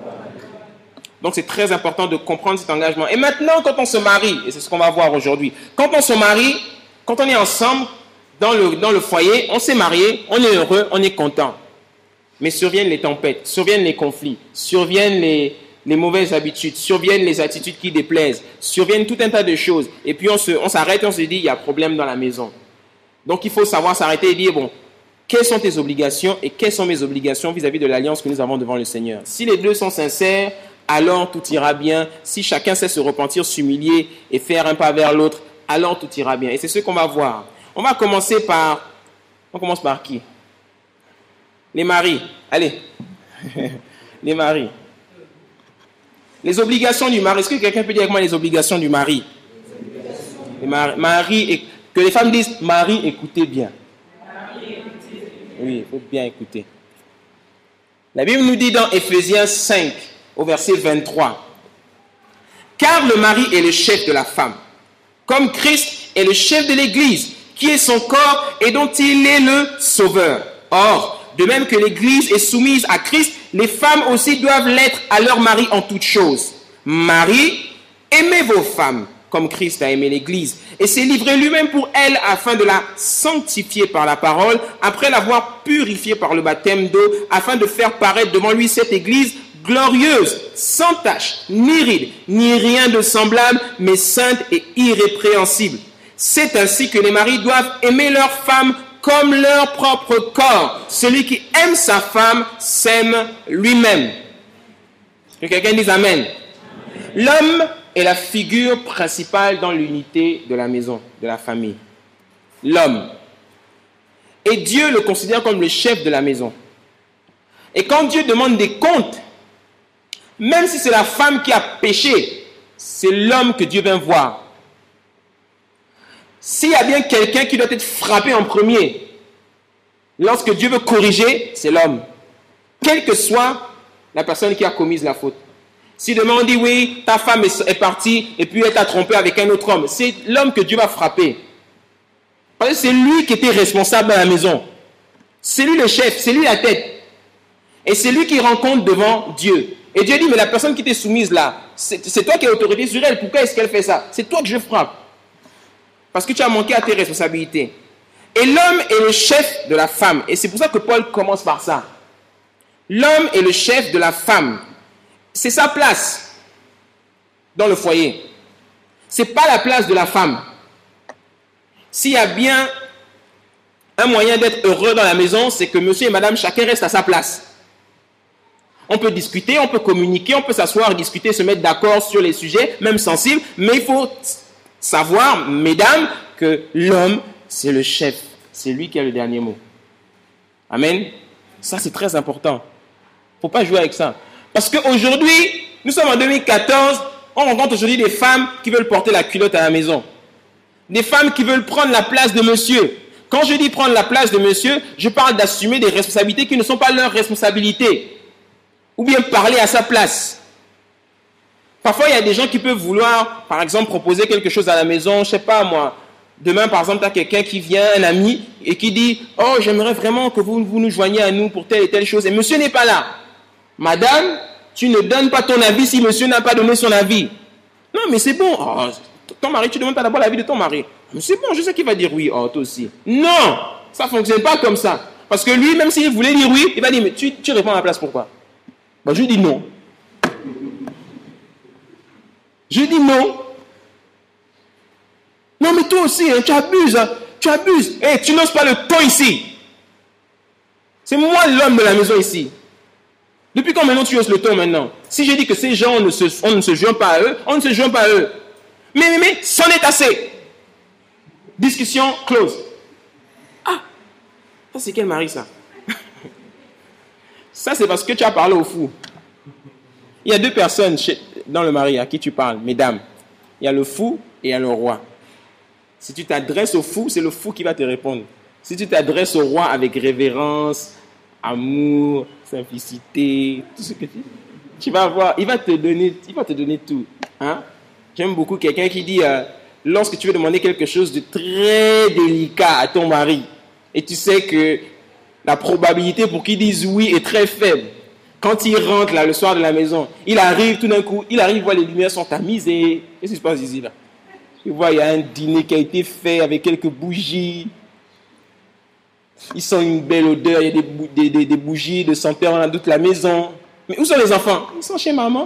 Donc, c'est très important de comprendre cet engagement. Et maintenant, quand on se marie, et c'est ce qu'on va voir aujourd'hui, quand on se marie, quand on est ensemble dans le foyer, on s'est marié, on est heureux, on est content. Mais surviennent les tempêtes, surviennent les conflits, surviennent les mauvaises habitudes, surviennent les attitudes qui déplaisent, surviennent tout un tas de choses. Et puis, on s'arrête et on se dit, il y a problème dans la maison. Donc, il faut savoir s'arrêter et dire, bon, quelles sont tes obligations et quelles sont mes obligations vis-à-vis de l'alliance que nous avons devant le Seigneur. Si les deux sont sincères, alors tout ira bien. Si chacun sait se repentir, s'humilier et faire un pas vers l'autre, alors tout ira bien. Et c'est ce qu'on va voir. On commence par qui? Les maris. Allez. Les maris. Les obligations du mari. Est-ce que quelqu'un peut dire avec moi les obligations du mari? Les mari, que les femmes disent, mari, écoutez bien. Oui, il faut bien écouter. La Bible nous dit dans Éphésiens 5, au verset 23, « Car le mari est le chef de la femme, comme Christ est le chef de l'Église, qui est son corps et dont il est le sauveur. Or, de même que l'Église est soumise à Christ, les femmes aussi doivent l'être à leur mari en toutes choses. Maris, aimez vos femmes, comme Christ a aimé l'Église, et s'est livré lui-même pour elle afin de la sanctifier par la parole, après l'avoir purifiée par le baptême d'eau, afin de faire paraître devant lui cette Église glorieuse, sans tache, ni ride, ni rien de semblable, mais sainte et irrépréhensible. C'est ainsi que les maris doivent aimer leurs femmes comme leur propre corps. Celui qui aime sa femme s'aime lui-même. Que quelqu'un dise Amen. L'homme est la figure principale dans l'unité de la maison, de la famille. L'homme. Et Dieu le considère comme le chef de la maison. Et quand Dieu demande des comptes, même si c'est la femme qui a péché, c'est l'homme que Dieu vient voir. S'il y a bien quelqu'un qui doit être frappé en premier, lorsque Dieu veut corriger, c'est l'homme. Quelle que soit la personne qui a commis la faute. Si demain on dit oui, ta femme est partie et puis elle t'a trompé avec un autre homme, c'est l'homme que Dieu va frapper. Parce que c'est lui qui était responsable dans la maison. C'est lui le chef, c'est lui la tête. Et c'est lui qui rend compte devant Dieu. Et Dieu dit, mais la personne qui t'est soumise là, c'est toi qui as autorité sur elle. Pourquoi est-ce qu'elle fait ça? C'est toi que je frappe. Parce que tu as manqué à tes responsabilités. Et l'homme est le chef de la femme. Et c'est pour ça que Paul commence par ça. L'homme est le chef de la femme. C'est sa place dans le foyer. Ce n'est pas la place de la femme. S'il y a bien un moyen d'être heureux dans la maison, c'est que monsieur et madame, chacun reste à sa place. On peut discuter, on peut communiquer, on peut s'asseoir, discuter, se mettre d'accord sur les sujets, même sensibles, mais il faut savoir, mesdames, que l'homme, c'est le chef. C'est lui qui a le dernier mot. Amen. Ça, c'est très important. Il ne faut pas jouer avec ça. Parce qu'aujourd'hui, nous sommes en 2014, on rencontre aujourd'hui des femmes qui veulent porter la culotte à la maison. Des femmes qui veulent prendre la place de monsieur. Quand je dis prendre la place de monsieur, je parle d'assumer des responsabilités qui ne sont pas leurs responsabilités. Ou bien parler à sa place. Parfois, il y a des gens qui peuvent vouloir, par exemple, proposer quelque chose à la maison, je ne sais pas moi. Demain, par exemple, tu as quelqu'un qui vient, un ami, et qui dit « Oh, j'aimerais vraiment que vous nous joigniez à nous pour telle et telle chose. » Et monsieur n'est pas là. Madame, tu ne donnes pas ton avis si monsieur n'a pas donné son avis. Non, mais c'est bon. Oh, ton mari, tu demandes d'abord l'avis de ton mari. Mais c'est bon, je sais qu'il va dire oui. Oh, toi aussi. Non, ça ne fonctionne pas comme ça. Parce que lui, même s'il voulait dire oui, il va dire « Mais tu réponds à ma place, pourquoi ?» Ben, je dis non. Je dis non. Non, mais toi aussi, hein, tu abuses. Hein, tu abuses. Hey, tu n'oses pas le ton ici. C'est moi l'homme de la maison ici. Depuis quand maintenant tu hausses le ton maintenant? Si j'ai dit que ces gens, on ne se joint pas à eux, on ne se joint pas à eux. Mais, c'en est assez. Discussion close. Ah, ça c'est quel mari ça? Ça c'est parce que tu as parlé au fou. Il y a deux personnes dans le mari à qui tu parles, mesdames. Il y a le fou et il y a le roi. Si tu t'adresses au fou, c'est le fou qui va te répondre. Si tu t'adresses au roi avec révérence, amour, simplicité, tout ce que tu vas voir, il va te donner tout. Hein? J'aime beaucoup quelqu'un qui dit, lorsque tu veux demander quelque chose de très délicat à ton mari, et tu sais que la probabilité pour qu'il dise oui est très faible, quand il rentre là, le soir de la maison, il arrive tout d'un coup, voit les lumières sont tamisées. Qu'est-ce qui se passe ici là? Il voit, il y a un dîner qui a été fait avec quelques bougies. Il sent une belle odeur, il y a des bougies de senteur dans toute la maison. Mais où sont les enfants? Ils sont chez maman.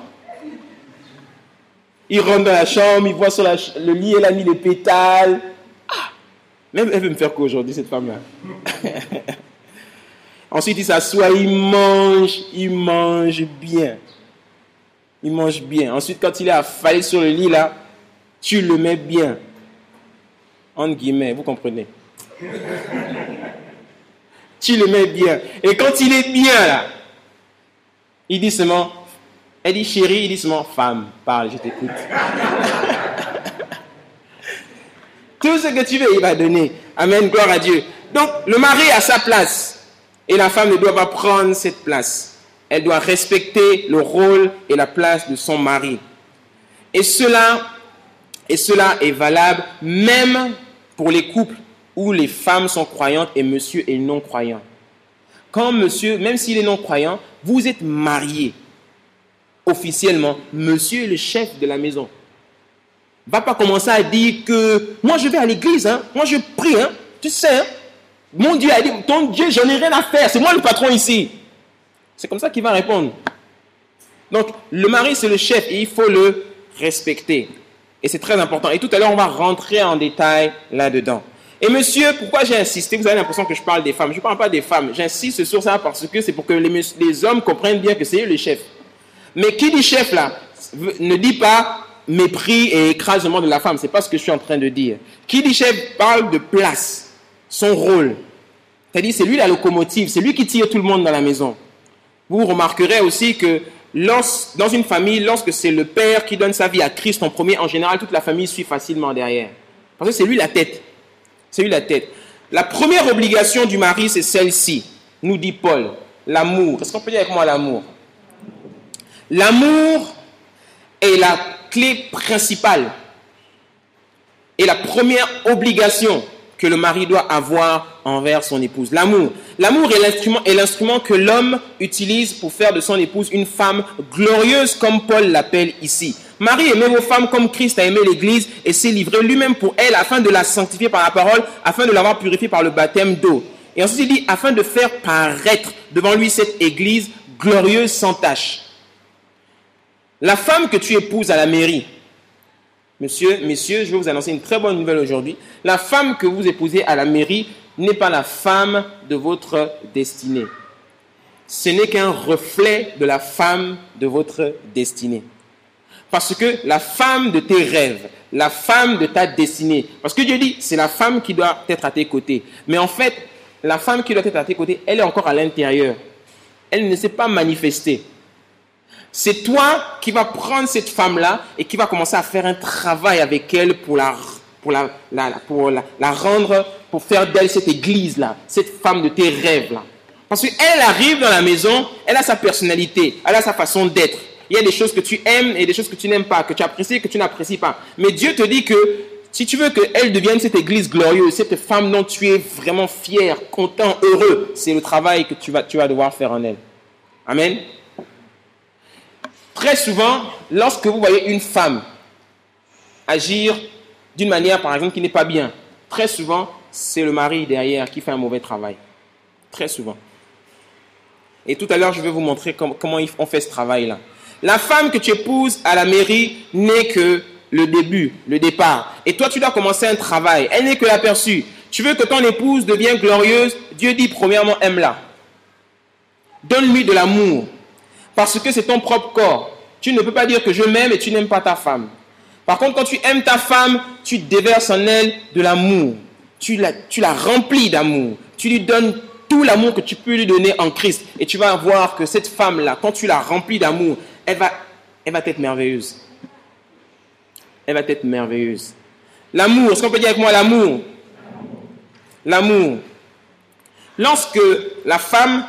Il rentre dans la chambre, il voit sur le lit, elle a mis les pétales. Ah, même elle veut me faire quoi aujourd'hui, cette femme-là? Ensuite, il s'assoit, il mange bien. Il mange bien. Ensuite, quand il est affalé sur le lit, là, tu le mets bien. Entre guillemets, vous comprenez? Tu le mets bien. Et quand il est bien, là, il dit seulement, elle dit chérie, il dit seulement femme, parle, je t'écoute. Tout ce que tu veux, il va donner. Amen, gloire à Dieu. Donc, le mari a sa place. Et la femme ne doit pas prendre cette place. Elle doit respecter le rôle et la place de son mari. Et cela est valable même pour les couples où les femmes sont croyantes et monsieur est non-croyant. Quand monsieur, même s'il est non-croyant, vous êtes mariés officiellement, monsieur est le chef de la maison. Va pas commencer à dire que moi je vais à l'église, hein, moi je prie, hein, tu sais, hein, mon Dieu a dit, ton Dieu, j'en ai rien à faire, c'est moi le patron ici. C'est comme ça qu'il va répondre. Donc, le mari, c'est le chef et il faut le respecter. Et c'est très important. Et tout à l'heure, on va rentrer en détail là-dedans. Et monsieur, pourquoi j'ai insisté? Vous avez l'impression que je parle des femmes. Je ne parle pas des femmes. J'insiste sur ça parce que c'est pour que les hommes comprennent bien que c'est eux le chef. Mais qui dit chef là, ne dit pas mépris et écrasement de la femme. Ce n'est pas ce que je suis en train de dire. Qui dit chef parle de place. Son rôle. C'est-à-dire, c'est lui la locomotive, c'est lui qui tire tout le monde dans la maison. Vous remarquerez aussi que dans une famille, lorsque c'est le père qui donne sa vie à Christ en premier, en général, toute la famille suit facilement derrière. Parce que c'est lui la tête. C'est lui la tête. La première obligation du mari, c'est celle-ci, nous dit Paul. L'amour. Est-ce qu'on peut dire avec moi l'amour? L'amour est la clé principale et la première obligation que le mari doit avoir envers son épouse. L'amour. L'amour est l'instrument que l'homme utilise pour faire de son épouse une femme glorieuse, comme Paul l'appelle ici. Marie, aimez vos femmes comme Christ a aimé l'Église et s'est livré lui-même pour elle afin de la sanctifier par la parole, afin de l'avoir purifiée par le baptême d'eau. Et ensuite il dit, afin de faire paraître devant lui cette Église glorieuse sans tache. La femme que tu épouses à la mairie, messieurs, je vais vous annoncer une très bonne nouvelle aujourd'hui. La femme que vous épousez à la mairie n'est pas la femme de votre destinée. Ce n'est qu'un reflet de la femme de votre destinée. Parce que la femme de tes rêves, la femme de ta destinée, parce que Dieu dit, c'est la femme qui doit être à tes côtés. Mais en fait, la femme qui doit être à tes côtés, elle est encore à l'intérieur. Elle ne s'est pas manifestée. C'est toi qui vas prendre cette femme-là et qui va commencer à faire un travail avec elle pour la rendre, pour faire d'elle cette église-là, cette femme de tes rêves-là. Parce qu'elle arrive dans la maison, elle a sa personnalité, elle a sa façon d'être. Il y a des choses que tu aimes et des choses que tu n'aimes pas, que tu apprécies et que tu n'apprécies pas. Mais Dieu te dit que si tu veux qu'elle devienne cette église glorieuse, cette femme dont tu es vraiment fier, content, heureux, c'est le travail que tu vas devoir faire en elle. Amen. Très souvent, lorsque vous voyez une femme agir d'une manière, par exemple, qui n'est pas bien, très souvent, c'est le mari derrière qui fait un mauvais travail. Très souvent. Et tout à l'heure, je vais vous montrer comment on fait ce travail-là. La femme que tu épouses à la mairie n'est que le début, le départ. Et toi, tu dois commencer un travail. Elle n'est que l'aperçu. Tu veux que ton épouse devienne glorieuse, Dieu dit premièrement, aime-la. Donne-lui de l'amour. parce que c'est ton propre corps. Tu ne peux pas dire que je m'aime et tu n'aimes pas ta femme. Par contre, quand tu aimes ta femme, tu déverses en elle de l'amour. Tu la remplis d'amour. Tu lui donnes tout l'amour que tu peux lui donner en Christ. Et tu vas voir que cette femme-là, quand tu la remplis d'amour, elle va être merveilleuse. Elle va être merveilleuse. L'amour, est-ce qu'on peut dire avec moi l'amour? L'amour. Lorsque la femme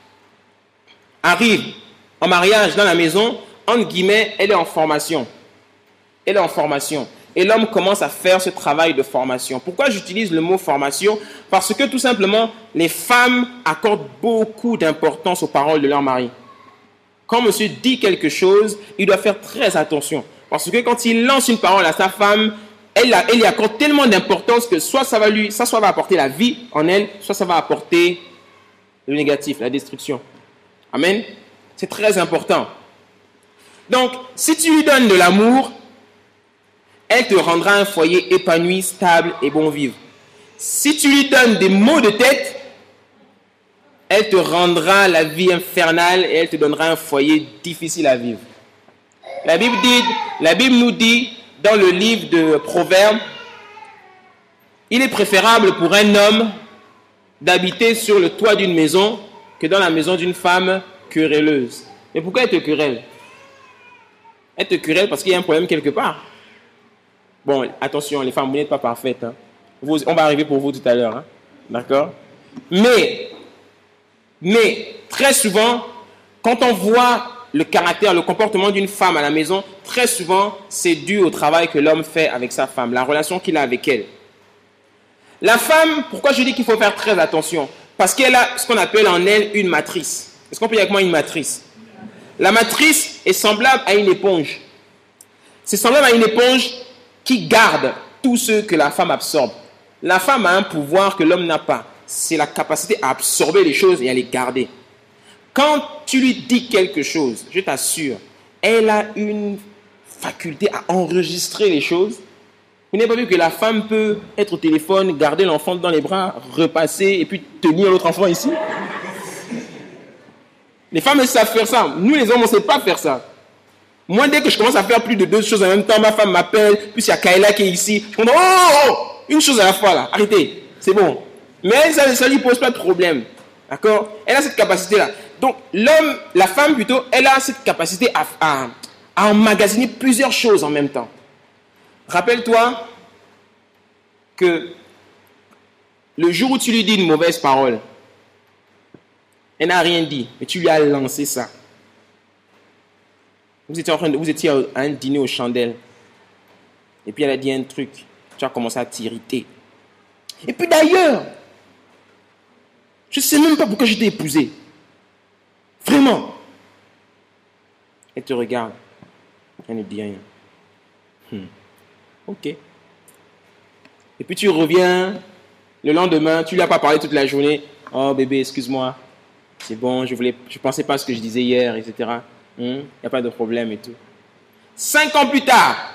arrive en mariage dans la maison, entre guillemets, elle est en formation. Elle est en formation. Et l'homme commence à faire ce travail de formation. Pourquoi j'utilise le mot formation? Parce que tout simplement, les femmes accordent beaucoup d'importance aux paroles de leur mari. Quand monsieur dit quelque chose, il doit faire très attention. Parce que quand il lance une parole à sa femme, elle y accorde tellement d'importance que soit ça va apporter la vie en elle, soit ça va apporter le négatif, la destruction. Amen. C'est très important. Donc, si tu lui donnes de l'amour, elle te rendra un foyer épanoui, stable et bon vivre. Si tu lui donnes des maux de tête, elle te rendra la vie infernale et elle te donnera un foyer difficile à vivre. La Bible nous dit dans le livre de Proverbes, il est préférable pour un homme d'habiter sur le toit d'une maison que dans la maison d'une femme querelleuse. Mais pourquoi elle te querelle? Elle te querelle parce qu'il y a un problème quelque part. Bon, attention, les femmes, vous n'êtes pas parfaites. Hein. On va arriver pour vous tout à l'heure. Hein. D'accord? Mais, très souvent, quand on voit le caractère, le comportement d'une femme à la maison, très souvent, c'est dû au travail que l'homme fait avec sa femme, la relation qu'il a avec elle. La femme, pourquoi je dis qu'il faut faire très attention? Parce qu'elle a ce qu'on appelle en elle une matrice. Est-ce qu'on peut dire avec moi une matrice? La matrice est semblable à une éponge. C'est semblable à une éponge qui garde tout ce que la femme absorbe. La femme a un pouvoir que l'homme n'a pas. C'est la capacité à absorber les choses et à les garder. Quand tu lui dis quelque chose, je t'assure, elle a une faculté à enregistrer les choses. Vous n'avez pas vu que la femme peut être au téléphone, garder l'enfant dans les bras, repasser et puis tenir l'autre enfant ici? Les femmes, elles savent faire ça. Nous, les hommes, on ne sait pas faire ça. Moi, dès que je commence à faire plus de 2 choses en même temps, ma femme m'appelle, puis il y a Kayla qui est ici. Je me dis, oh, une chose à la fois là, arrêtez, c'est bon. Mais ça ne lui pose pas de problème. D'accord? Elle a cette capacité-là. Donc, la femme plutôt, elle a cette capacité à emmagasiner plusieurs choses en même temps. Rappelle-toi que le jour où tu lui dis une mauvaise parole, elle n'a rien dit, mais tu lui as lancé ça. Vous étiez à un dîner aux chandelles. Et puis elle a dit un truc. Tu as commencé à t'irriter. Et puis d'ailleurs, je ne sais même pas pourquoi je t'ai épousé. Vraiment. Elle te regarde. Elle ne dit rien. Ok. Et puis tu reviens le lendemain, tu ne lui as pas parlé toute la journée. Oh bébé, excuse-moi. C'est bon, je pensais pas à ce que je disais hier, etc. Il n'y a pas de problème et tout. 5 ans plus tard,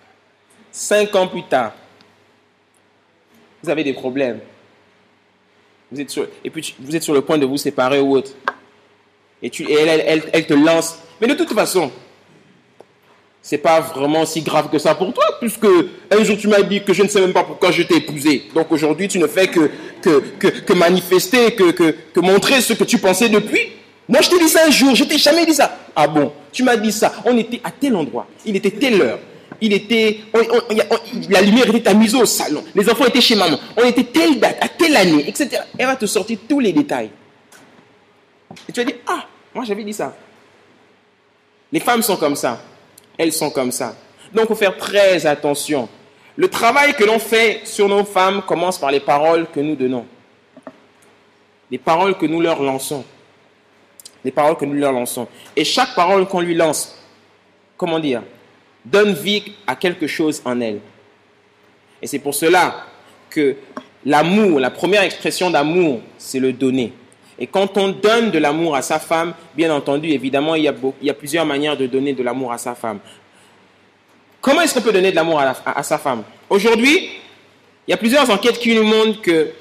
vous avez des problèmes. Vous êtes sur le point de vous séparer ou autre. Et elle te lance. Mais de toute façon, c'est pas vraiment si grave que ça pour toi, puisque un jour tu m'as dit que je ne sais même pas pourquoi je t'ai épousé. Donc aujourd'hui, tu ne fais que manifester, que montrer ce que tu pensais depuis. Moi, je t'ai dit ça un jour, je t'ai jamais dit ça. Ah bon, tu m'as dit ça. On était à tel endroit, il était telle heure, la lumière était mise au salon, les enfants étaient chez maman, on était telle date, à telle année, etc. Elle va te sortir tous les détails. Et tu vas dire, ah, moi j'avais dit ça. Les femmes sont comme ça. Elles sont comme ça. Donc, il faut faire très attention. Le travail que l'on fait sur nos femmes commence par les paroles que nous donnons. Les paroles que nous leur lançons. Les paroles que nous leur lançons. Et chaque parole qu'on lui lance, comment dire, donne vie à quelque chose en elle. Et c'est pour cela que l'amour, la première expression d'amour, c'est le donner. Et quand on donne de l'amour à sa femme, bien entendu, évidemment, il y a plusieurs manières de donner de l'amour à sa femme. Comment est-ce qu'on peut donner de l'amour à sa femme? Aujourd'hui, il y a plusieurs enquêtes qui nous montrent qu'il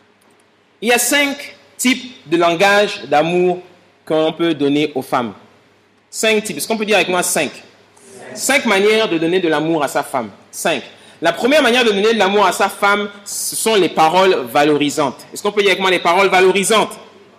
y a 5 types de langage d'amour qu'on peut donner aux femmes. 5 types. Est-ce qu'on peut dire avec moi 5? 5 manières de donner de l'amour à sa femme. 5. La première manière de donner de l'amour à sa femme, ce sont les paroles valorisantes. Est-ce qu'on peut dire avec moi les paroles valorisantes?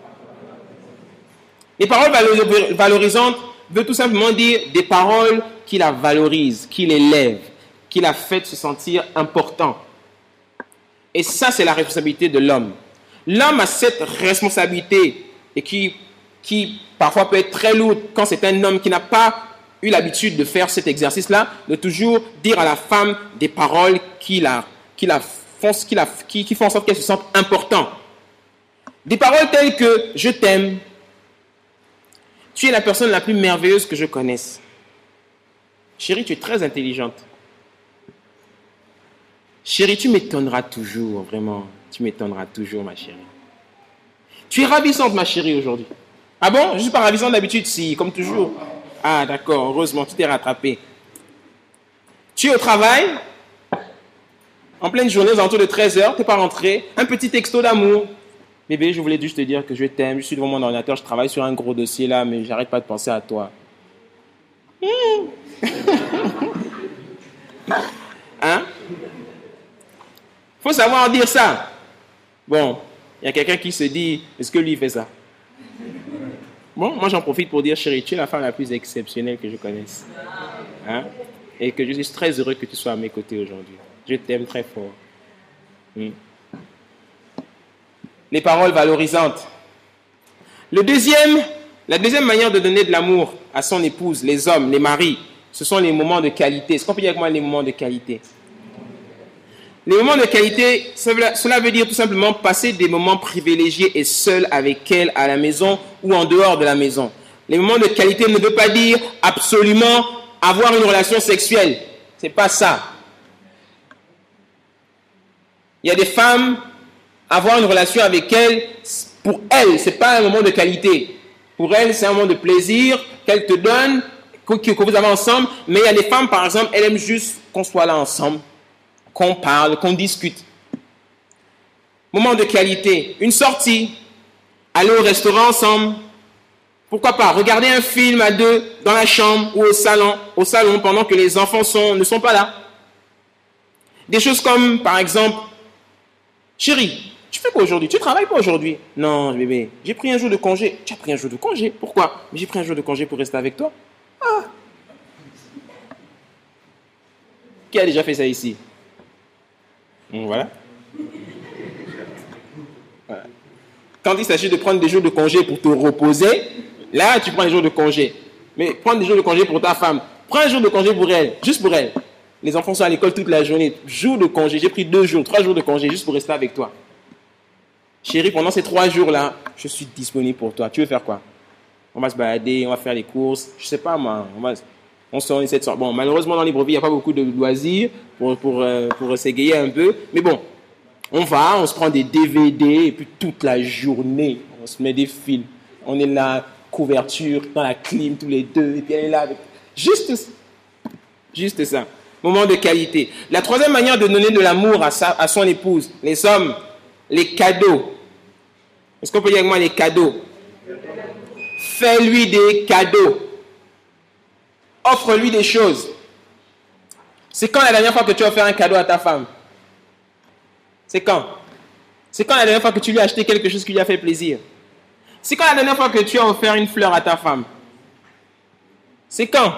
Les paroles valorisantes veut tout simplement dire des paroles qui la valorisent, qui l'élèvent, qui la fait se sentir important. Et ça, c'est la responsabilité de l'homme. L'homme a cette responsabilité et qui parfois peut être très lourde quand c'est un homme qui n'a pas eu l'habitude de faire cet exercice-là, de toujours dire à la femme des paroles qui font en sorte qu'elle se sente importante. Des paroles telles que « je t'aime »,« tu es la personne la plus merveilleuse que je connaisse ». Chérie, tu es très intelligente. Chérie, tu m'étonneras toujours, vraiment. Tu m'étonneras toujours, ma chérie. Tu es ravissante, ma chérie, aujourd'hui. Ah bon? Je ne suis pas ravissante d'habitude, si, comme toujours. Ah, d'accord, heureusement, tu t'es rattrapé. Tu es au travail, en pleine journée, aux alentours de 13h, tu n'es pas rentré. Un petit texto d'amour. Bébé, je voulais juste te dire que je t'aime. Je suis devant mon ordinateur, je travaille sur un gros dossier là, mais j'arrête pas de penser à toi. Hein? Faut savoir dire ça. Bon, il y a quelqu'un qui se dit, est-ce que lui fait ça? Bon, moi j'en profite pour dire, chérie, tu es la femme la plus exceptionnelle que je connaisse. Hein? Et que je suis très heureux que tu sois à mes côtés aujourd'hui. Je t'aime très fort. Les paroles valorisantes. La deuxième manière de donner de l'amour à son épouse, les hommes, les maris, ce sont les moments de qualité. Est-ce qu'on peut dire avec moi les moments de qualité? Les moments de qualité, cela veut dire tout simplement passer des moments privilégiés et seuls avec elle à la maison ou en dehors de la maison. Les moments de qualité ne veut pas dire absolument avoir une relation sexuelle. C'est pas ça. Il y a des femmes, avoir une relation avec elles, pour elles, c'est pas un moment de qualité. Pour elles, c'est un moment de plaisir qu'elles te donnent, que vous avez ensemble. Mais il y a des femmes, par exemple, elles aiment juste qu'on soit là ensemble, qu'on parle, qu'on discute. Moment de qualité. Une sortie. Aller au restaurant ensemble. Pourquoi pas regarder un film à deux dans la chambre ou au salon pendant que les enfants ne sont pas là. Des choses comme, par exemple, chérie, tu fais quoi aujourd'hui? Tu travailles pas aujourd'hui? Non, bébé, j'ai pris un jour de congé. Tu as pris un jour de congé? Pourquoi? J'ai pris un jour de congé pour rester avec toi. Ah. Qui a déjà fait ça ici? Voilà. Quand il s'agit de prendre des jours de congé pour te reposer, là, tu prends des jours de congé. Mais prendre des jours de congé pour ta femme, prends un jour de congé pour elle, juste pour elle. Les enfants sont à l'école toute la journée. Jour de congé, j'ai pris 2 jours, 3 jours de congé juste pour rester avec toi. Chérie, pendant ces 3 jours-là, je suis disponible pour toi. Tu veux faire quoi? On va se balader, on va faire les courses. Je sais pas, moi. On sort, on essaie de sortir. Bon, malheureusement, dans Libreville, il n'y a pas beaucoup de loisirs pour s'égayer un peu. Mais bon, on se prend des DVD et puis toute la journée, on se met des films. On est là, couverture, dans la clim, tous les deux. Et puis elle est là avec... Juste ça. Moment de qualité. La troisième manière de donner de l'amour à son épouse, les hommes, les cadeaux. Est-ce qu'on peut dire avec moi les cadeaux? Fais-lui des cadeaux. Offre-lui des choses. C'est quand la dernière fois que tu as offert un cadeau à ta femme? C'est quand? C'est quand la dernière fois que tu lui as acheté quelque chose qui lui a fait plaisir? C'est quand la dernière fois que tu as offert une fleur à ta femme? C'est quand?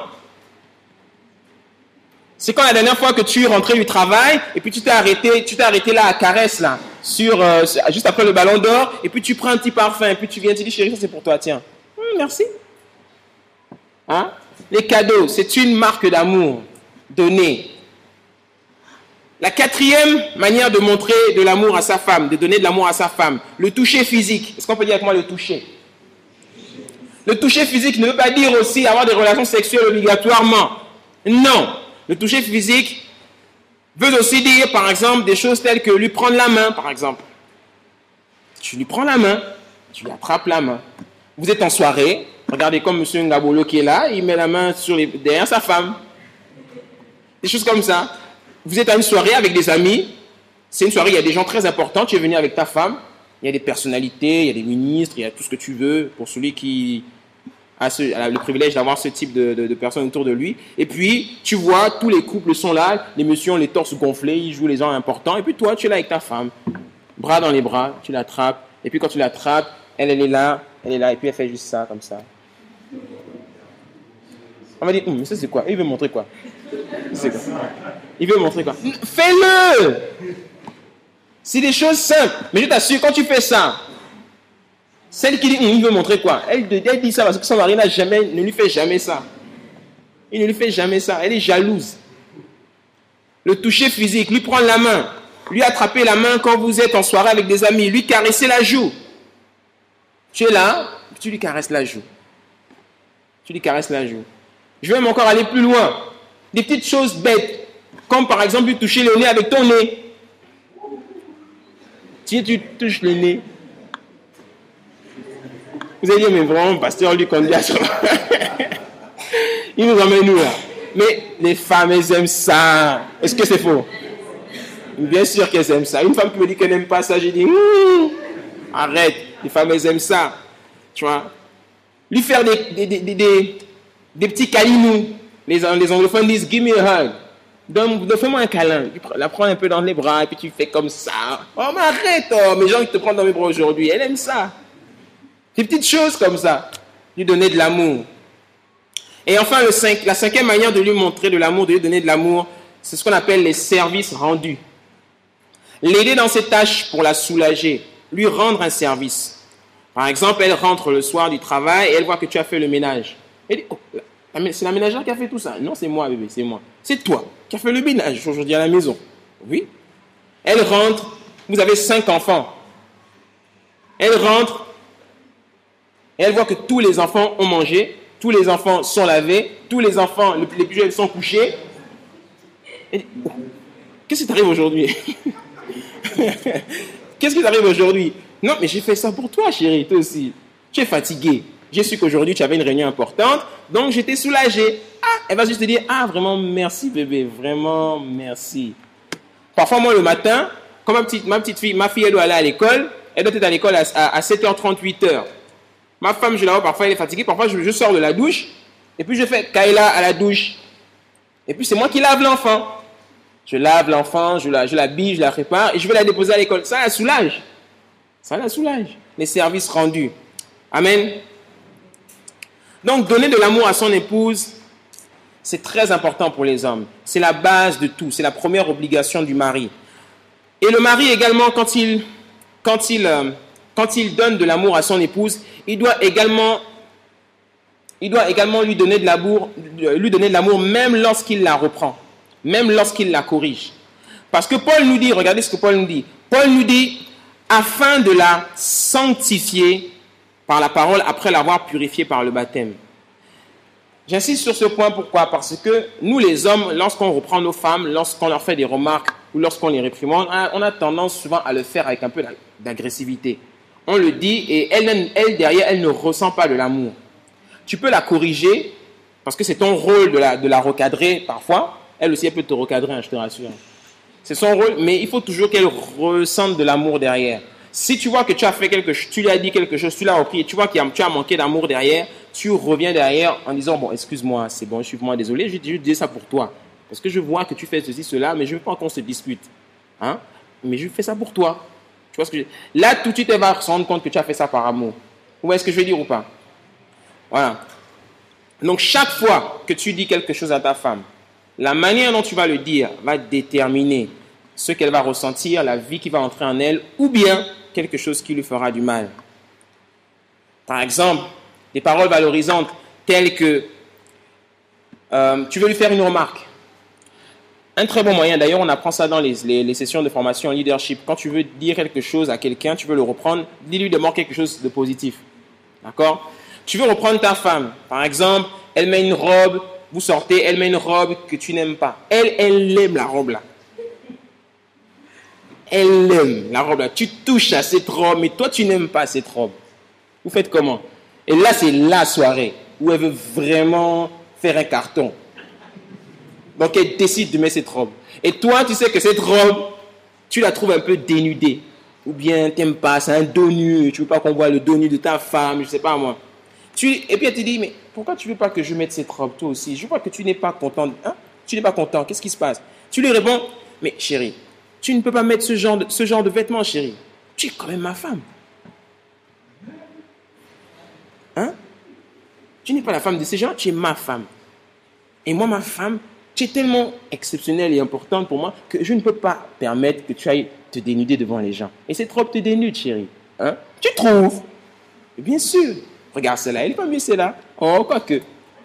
C'est quand la dernière fois que tu es rentré du travail et puis tu t'es arrêté là à Caresse là, juste après le ballon d'or, et puis tu prends un petit parfum et puis tu viens te dire chérie, ça c'est pour toi, tiens. Merci. Hein? Les cadeaux, c'est une marque d'amour donnée. La quatrième manière de montrer de l'amour à sa femme, de donner de l'amour à sa femme, le toucher physique. Est-ce qu'on peut dire avec moi le toucher? Le toucher physique ne veut pas dire aussi avoir des relations sexuelles obligatoirement. Non. Le toucher physique veut aussi dire, par exemple, des choses telles que lui prendre la main, par exemple. Tu lui prends la main, tu lui attrapes la main. Vous êtes en soirée, regardez comme M. Ngabolo qui est là, il met la main derrière sa femme. Des choses comme ça. Vous êtes à une soirée avec des amis, c'est une soirée, il y a des gens très importants, tu es venu avec ta femme, il y a des personnalités, il y a des ministres, il y a tout ce que tu veux, pour celui qui le privilège d'avoir ce type de personnes autour de lui. Et puis, tu vois, tous les couples sont là, les messieurs ont les torses gonflés, ils jouent les gens importants. Et puis toi, tu es là avec ta femme, bras dans les bras, tu l'attrapes. Et puis quand tu l'attrapes, elle est là, et puis elle fait juste ça, comme ça. On va dire, mais ça c'est quoi? Il veut montrer quoi? C'est quoi? Il veut montrer quoi? Fais-le! C'est des choses simples. Mais je t'assure, quand tu fais ça, celle qui dit, il veut montrer quoi? Elle dit ça parce que son mari ne lui fait jamais ça. Il ne lui fait jamais ça. Elle est jalouse. Le toucher physique, lui prendre la main, lui attraper la main quand vous êtes en soirée avec des amis, lui caresser la joue. Tu es là, tu lui caresses la joue. Tu lui caresses la joue. Je vais même encore aller plus loin. Des petites choses bêtes, comme par exemple lui toucher le nez avec ton nez. Tu touches le nez. Vous allez dire, mais vraiment, pasteur, lui, qu'on dit à ça. Il nous emmène où là? Mais les femmes, elles aiment ça. Est-ce que c'est faux? Bien sûr qu'elles aiment ça. Une femme qui me dit qu'elle n'aime pas ça, j'ai dit, arrête. Les femmes, elles aiment ça. Tu vois? Lui faire des petits câlinous. Les anglophones disent, give me a hug. Fais-moi un câlin. Tu la prends un peu dans les bras et puis tu fais comme ça. Oh, mais arrête, oh, mes gens qui te prennent dans mes bras aujourd'hui, elle aime ça. Des petites choses comme ça. Lui donner de l'amour. Et enfin, la cinquième manière de lui montrer de l'amour, de lui donner de l'amour, c'est ce qu'on appelle les services rendus. L'aider dans ses tâches pour la soulager. Lui rendre un service. Par exemple, elle rentre le soir du travail et elle voit que tu as fait le ménage. Elle dit, oh, c'est la ménagère qui a fait tout ça. Non, c'est moi, bébé, c'est moi. C'est toi qui as fait le ménage aujourd'hui à la maison. Oui. Elle rentre, vous avez 5 enfants. Elle rentre et elle voit que tous les enfants ont mangé, tous les enfants sont lavés, tous les enfants, les plus jeunes sont couchés. Elle dit, oh, qu'est-ce qui t'arrive aujourd'hui? Qu'est-ce qui t'arrive aujourd'hui? Non, mais j'ai fait ça pour toi, chérie, toi aussi. Tu es fatiguée. J'ai su qu'aujourd'hui, tu avais une réunion importante, donc j'étais soulagée. Ah, elle va juste te dire, ah, vraiment, merci, bébé, vraiment, merci. Parfois, moi, le matin, quand ma fille, elle doit aller à l'école, elle doit être à l'école à 7h30, 8h. Ma femme, je la vois, parfois, elle est fatiguée, parfois, je sors de la douche, et puis je fais Kayla à la douche. Et puis, c'est moi qui lave l'enfant. Je lave l'enfant, je l'habille, je la prépare, et je vais la déposer à l'école. Ça la soulage. Ça la soulage. Les services rendus. Amen. Donc, donner de l'amour à son épouse, c'est très important pour les hommes. C'est la base de tout. C'est la première obligation du mari. Et le mari également, quand il donne de l'amour à son épouse, il doit également lui donner de l'amour même lorsqu'il la reprend, même lorsqu'il la corrige. Parce que Paul nous dit, regardez ce que Paul nous dit. Paul nous dit, afin de la sanctifier par la parole après l'avoir purifiée par le baptême. J'insiste sur ce point, pourquoi? Parce que nous les hommes, lorsqu'on reprend nos femmes, lorsqu'on leur fait des remarques ou lorsqu'on les réprimande, on a tendance souvent à le faire avec un peu d'agressivité. On le dit et elle derrière, elle ne ressent pas de l'amour. Tu peux la corriger parce que c'est ton rôle de la recadrer parfois. Elle aussi, elle peut te recadrer, hein, je te rassure. C'est son rôle, mais il faut toujours qu'elle ressente de l'amour derrière. Si tu vois que tu as fait quelque chose, tu lui as dit quelque chose, tu l'as repris et tu vois que tu as manqué d'amour derrière, tu reviens derrière en disant, bon, excuse-moi, c'est bon, je suis vraiment désolé, je dis ça pour toi. Parce que je vois que tu fais ceci, cela, mais je ne veux pas qu'on se dispute. Hein? Mais je fais ça pour toi. Tu vois ce que Là, tout de suite, elle va se rendre compte que tu as fait ça par amour. Vous voyez ce que je veux dire ou pas? Voilà. Donc, chaque fois que tu dis quelque chose à ta femme, la manière dont tu vas le dire va déterminer ce qu'elle va ressentir, la vie qui va entrer en elle, ou bien quelque chose qui lui fera du mal. Par exemple, des paroles valorisantes telles que tu veux lui faire une remarque. Un très bon moyen, d'ailleurs on apprend ça dans les sessions de formation en leadership. Quand tu veux dire quelque chose à quelqu'un, tu veux le reprendre, dis-lui d'abord quelque chose de positif. D'accord? Tu veux reprendre ta femme. Par exemple, elle met une robe, vous sortez, elle met une robe que tu n'aimes pas. Elle aime la robe là. Elle aime la robe là. Tu touches à cette robe, mais toi tu n'aimes pas cette robe. Vous faites comment? Et là c'est la soirée où elle veut vraiment faire un carton. Donc elle décide de mettre cette robe. Et toi tu sais que cette robe, tu la trouves un peu dénudée. Ou bien tu n'aimes pas, c'est un dos nu, tu ne veux pas qu'on voit le dos nu de ta femme, je ne sais pas moi. Et puis elle te dit, mais pourquoi tu ne veux pas que je mette cette robe toi aussi? Je vois que tu n'es pas content. Hein? Tu n'es pas content. Qu'est-ce qui se passe? Tu lui réponds, mais chérie, tu ne peux pas mettre ce genre de vêtements, chérie. Tu es quand même ma femme. Hein? Tu n'es pas la femme de ces gens, tu es ma femme. Et moi, ma femme, tu es tellement exceptionnelle et importante pour moi que je ne peux pas permettre que tu ailles te dénuder devant les gens. Et cette robe te dénude, chérie. Hein? Tu trouves? Et bien sûr. Regarde celle-là, elle n'est pas mieux celle-là. Oh, quoique.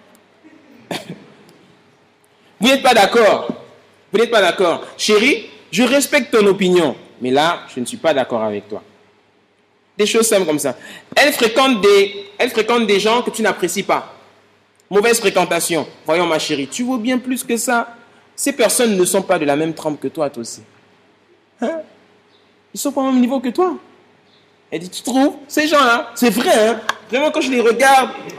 Vous n'êtes pas d'accord? Vous n'êtes pas d'accord? Chérie, je respecte ton opinion, mais là, je ne suis pas d'accord avec toi. Des choses simples comme ça. Elle fréquente des gens que tu n'apprécies pas. Mauvaise fréquentation. Voyons ma chérie, tu vaux bien plus que ça. Ces personnes ne sont pas de la même trempe que toi aussi. Hein? Ils sont pas au même niveau que toi. Elle dit, tu trouves? Ces gens-là, c'est vrai, hein? Vraiment, quand je les regarde... Oh.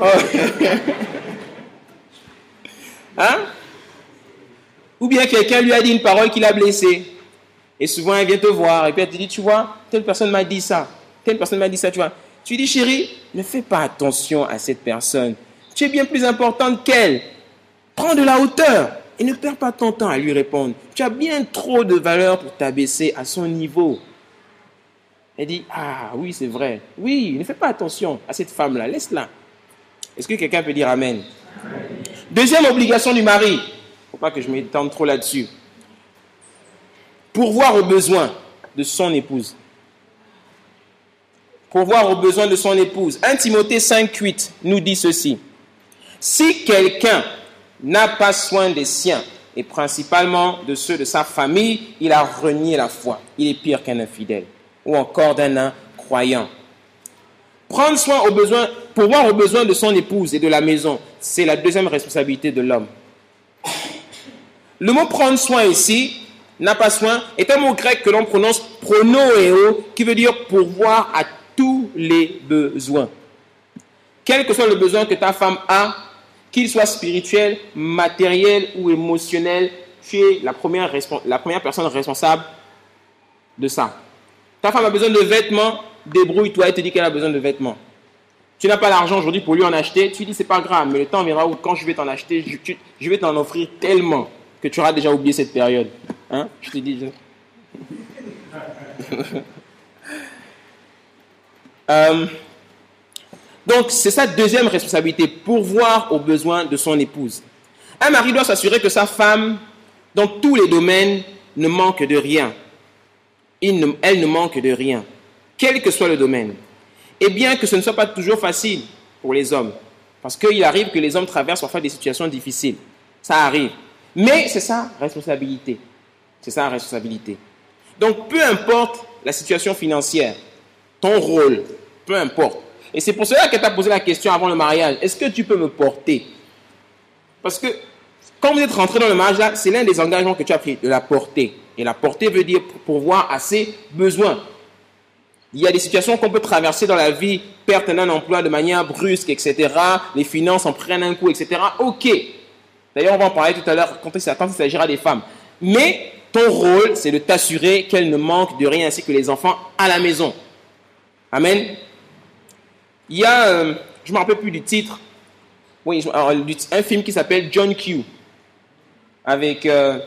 Hein? Ou bien quelqu'un lui a dit une parole qui l'a blessé. Et souvent, elle vient te voir. Et puis elle te dit, tu vois, telle personne m'a dit ça. Telle personne m'a dit ça, tu vois. Tu dis, chérie, ne fais pas attention à cette personne. Tu es bien plus importante qu'elle. Prends de la hauteur. Et ne perds pas ton temps à lui répondre. Tu as bien trop de valeur pour t'abaisser à son niveau. Elle dit, ah oui, c'est vrai. Oui, ne fais pas attention à cette femme-là. Laisse-la. Est-ce que quelqu'un peut dire amen? Deuxième obligation du mari. Il ne faut pas que je m'étende trop là-dessus. Pourvoir aux besoins de son épouse. Pourvoir aux besoins de son épouse. 1 Timothée 5,8 nous dit ceci. Si quelqu'un n'a pas soin des siens, et principalement de ceux de sa famille, il a renié la foi. Il est pire qu'un infidèle, ou encore d'un incroyant. Prendre soin aux besoins, pourvoir aux besoins de son épouse et de la maison, c'est la deuxième responsabilité de l'homme. Le mot prendre soin ici, n'a pas soin, est un mot grec que l'on prononce pronoéo, qui veut dire pourvoir à tous les besoins. Quel que soit le besoin que ta femme a, qu'il soit spirituel, matériel ou émotionnel, tu es la première personne responsable de ça. Ta femme a besoin de vêtements, débrouille-toi et te dit qu'elle a besoin de vêtements. Tu n'as pas l'argent aujourd'hui pour lui en acheter, tu dis c'est pas grave, mais le temps viendra où quand je vais t'en acheter, je vais t'en offrir tellement que tu auras déjà oublié cette période. Hein? Je te dis. Donc, c'est sa deuxième responsabilité, pourvoir aux besoins de son épouse. Un mari doit s'assurer que sa femme, dans tous les domaines, ne manque de rien. Elle ne manque de rien, quel que soit le domaine. Et bien que ce ne soit pas toujours facile pour les hommes, parce qu'il arrive que les hommes traversent parfois des situations difficiles. Ça arrive. Mais c'est sa responsabilité. C'est sa responsabilité. Donc, peu importe la situation financière, ton rôle, peu importe. Et c'est pour cela qu'elle t'a posé la question avant le mariage. Est-ce que tu peux me porter? Parce que quand vous êtes rentré dans le mariage, là, c'est l'un des engagements que tu as pris, de la porter. Et la porter veut dire pourvoir à ses besoins. Il y a des situations qu'on peut traverser dans la vie, perte d'un emploi de manière brusque, etc. Les finances en prennent un coup, etc. Ok. D'ailleurs, on va en parler tout à l'heure quand il s'agira des femmes. Mais ton rôle, c'est de t'assurer qu'elle ne manque de rien, ainsi que les enfants à la maison. Amen. Il y a, je ne me rappelle plus du titre, oui, un film qui s'appelle John Q. Avec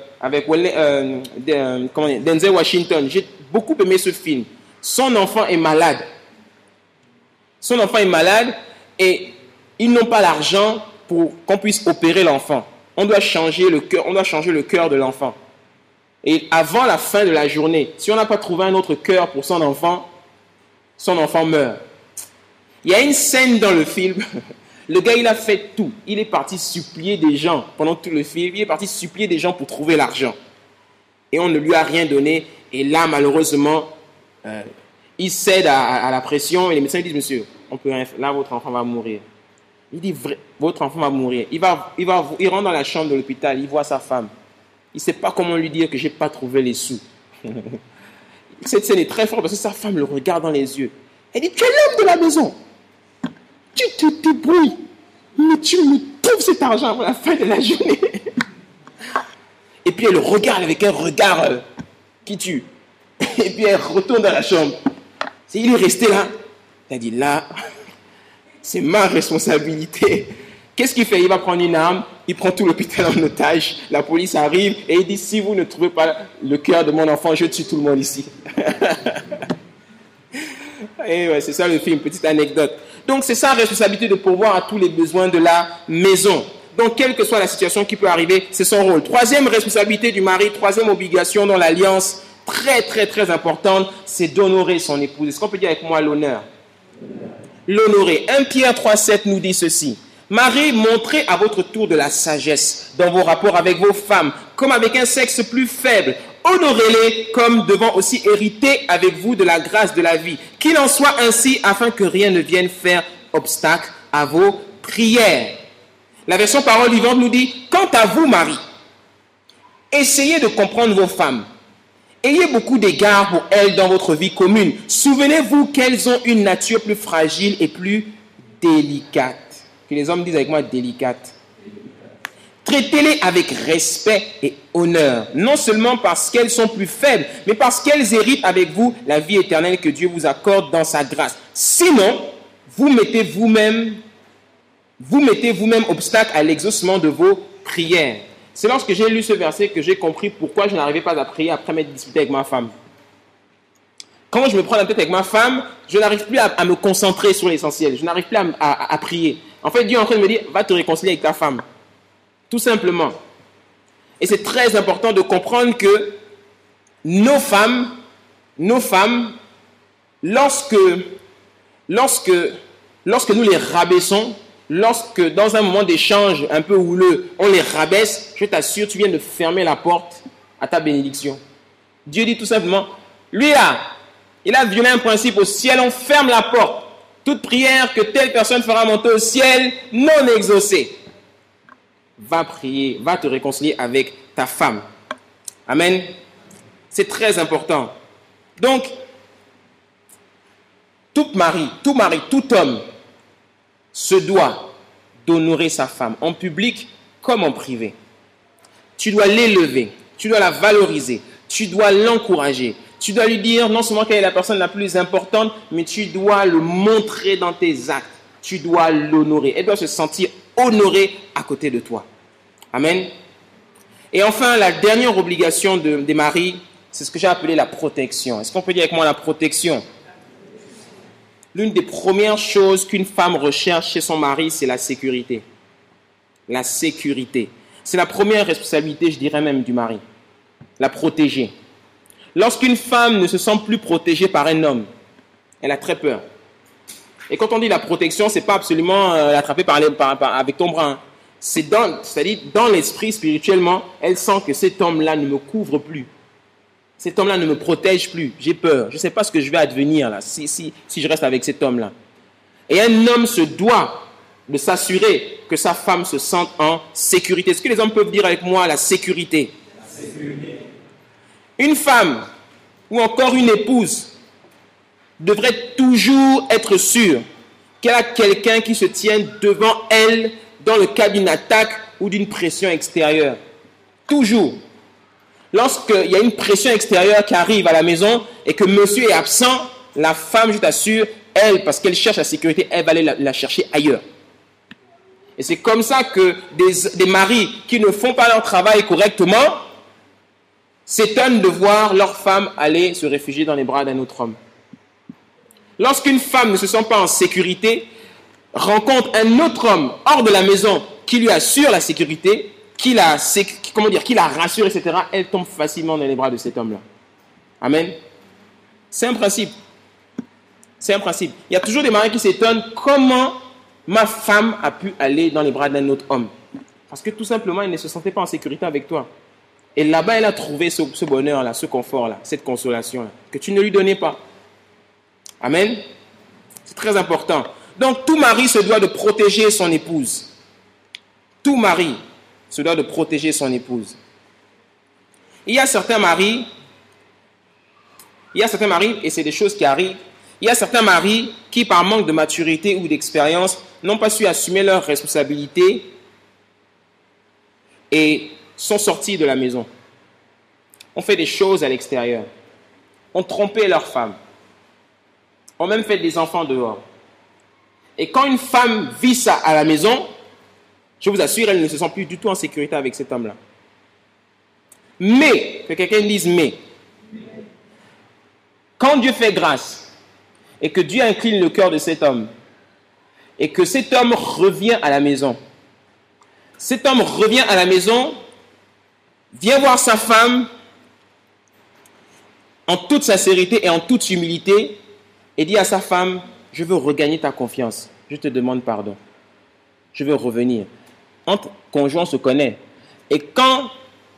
Denzel Washington. J'ai beaucoup aimé ce film. Son enfant est malade. Son enfant est malade et ils n'ont pas l'argent pour qu'on puisse opérer l'enfant. On doit changer le cœur de l'enfant. Et avant la fin de la journée, si on n'a pas trouvé un autre cœur pour son enfant meurt. Il y a une scène dans le film, le gars il a fait tout. Il est parti supplier des gens pendant tout le film. Il est parti supplier des gens pour trouver l'argent. Et on ne lui a rien donné. Et là, malheureusement, il cède à la pression. Et les médecins disent, monsieur, on peut rien faire. Là, votre enfant va mourir. Il dit, votre enfant va mourir. Il rentre dans la chambre de l'hôpital. Il voit sa femme. Il ne sait pas comment lui dire que je n'ai pas trouvé les sous. Cette scène est très forte parce que sa femme le regarde dans les yeux. Elle dit, tu es l'homme de la maison. Tu te débrouilles. Mais tu me trouves cet argent avant la fin de la journée. Et puis elle le regarde avec un regard qui tue. Et puis elle retourne dans la chambre. Il est resté là. Elle dit, là, C'est ma responsabilité. Qu'est-ce qu'il fait? Il va prendre une arme, il prend tout l'hôpital en otage, la police arrive et il dit, si vous ne trouvez pas le cœur de mon enfant, je tue tout le monde ici. Et ouais, c'est ça le film, petite anecdote. Donc c'est sa responsabilité de pourvoir à tous les besoins de la maison. Donc quelle que soit la situation qui peut arriver, c'est son rôle. Troisième responsabilité du mari, troisième obligation dans l'alliance, très très très importante, c'est d'honorer son épouse. Est-ce qu'on peut dire avec moi l'honneur? L'honorer. 1 Pierre 3,7 nous dit ceci. Marie, montrez à votre tour de la sagesse dans vos rapports avec vos femmes, comme avec un sexe plus faible. Honorez-les comme devant aussi hériter avec vous de la grâce de la vie. Qu'il en soit ainsi afin que rien ne vienne faire obstacle à vos prières. La version Parole vivante nous dit, quant à vous, Marie, essayez de comprendre vos femmes. Ayez beaucoup d'égard pour elles dans votre vie commune. Souvenez-vous qu'elles ont une nature plus fragile et plus délicate. Que les hommes disent avec moi délicate. Traitez-les avec respect et honneur, non seulement parce qu'elles sont plus faibles, mais parce qu'elles héritent avec vous la vie éternelle que Dieu vous accorde dans sa grâce. Sinon, vous mettez vous-même obstacle à l'exaucement de vos prières. C'est lorsque j'ai lu ce verset que j'ai compris pourquoi je n'arrivais pas à prier après m'être disputé avec ma femme. Quand je me prends la tête avec ma femme, je n'arrive plus à me concentrer sur l'essentiel. Je n'arrive plus à prier. En fait, Dieu est en train de me dire, va te réconcilier avec ta femme. Tout simplement. Et c'est très important de comprendre que nos femmes, lorsque nous les rabaissons, lorsque dans un moment d'échange un peu houleux, on les rabaisse, je t'assure, tu viens de fermer la porte à ta bénédiction. Dieu dit tout simplement, lui là, il a violé un principe au ciel, on ferme la porte. Toute prière que telle personne fera monter au ciel, non exaucée. Va prier, va te réconcilier avec ta femme. Amen. C'est très important. Donc, tout mari, tout homme se doit d'honorer sa femme, en public comme en privé. Tu dois l'élever, tu dois la valoriser, tu dois l'encourager. Tu dois lui dire non seulement qu'elle est la personne la plus importante, mais tu dois le montrer dans tes actes. Tu dois l'honorer. Elle doit se sentir honorée à côté de toi. Amen. Et enfin, la dernière obligation des maris, c'est ce que j'ai appelé la protection. Est-ce qu'on peut dire avec moi la protection? L'une des premières choses qu'une femme recherche chez son mari, c'est la sécurité. La sécurité. C'est la première responsabilité, je dirais même, du mari. La protéger. Lorsqu'une femme ne se sent plus protégée par un homme, elle a très peur. Et quand on dit la protection, ce n'est pas absolument l'attraper avec ton bras. Hein. C'est-à-dire, dans l'esprit, spirituellement, elle sent que cet homme-là ne me couvre plus. Cet homme-là ne me protège plus. J'ai peur. Je ne sais pas ce que je vais advenir là, si je reste avec cet homme-là. Et un homme se doit de s'assurer que sa femme se sente en sécurité. Est-ce que les hommes peuvent dire avec moi la sécurité? La sécurité. Une femme ou encore une épouse devrait toujours être sûre qu'elle a quelqu'un qui se tient devant elle dans le cas d'une attaque ou d'une pression extérieure. Toujours. Lorsqu'il y a une pression extérieure qui arrive à la maison et que monsieur est absent, la femme, je t'assure, elle, parce qu'elle cherche la sécurité, elle va aller la chercher ailleurs. Et c'est comme ça que des maris qui ne font pas leur travail correctement s'étonnent de voir leur femme aller se réfugier dans les bras d'un autre homme. Lorsqu'une femme ne se sent pas en sécurité, rencontre un autre homme hors de la maison qui lui assure la sécurité, qui la rassure, etc., elle tombe facilement dans les bras de cet homme-là. Amen. C'est un principe. C'est un principe. Il y a toujours des maris qui s'étonnent comment ma femme a pu aller dans les bras d'un autre homme. Parce que tout simplement, elle ne se sentait pas en sécurité avec toi. Et là-bas, elle a trouvé ce bonheur-là, ce confort-là, cette consolation-là, que tu ne lui donnais pas. Amen. C'est très important. Donc, tout mari se doit de protéger son épouse. Tout mari se doit de protéger son épouse. Il y a certains maris, et c'est des choses qui arrivent, il y a certains maris qui, par manque de maturité ou d'expérience, n'ont pas su assumer leurs responsabilités et sont sortis de la maison. On fait des choses à l'extérieur. On trompait leurs femmes. On même fait des enfants dehors. Et quand une femme vit ça à la maison, je vous assure, elle ne se sent plus du tout en sécurité avec cet homme-là. Mais, que quelqu'un dise mais. Quand Dieu fait grâce et que Dieu incline le cœur de cet homme et que cet homme revient à la maison, cet homme revient à la maison, vient voir sa femme en toute sincérité et en toute humilité et dit à sa femme, je veux regagner ta confiance, je te demande pardon, je veux revenir. Entre conjoints, on se connaît. Et quand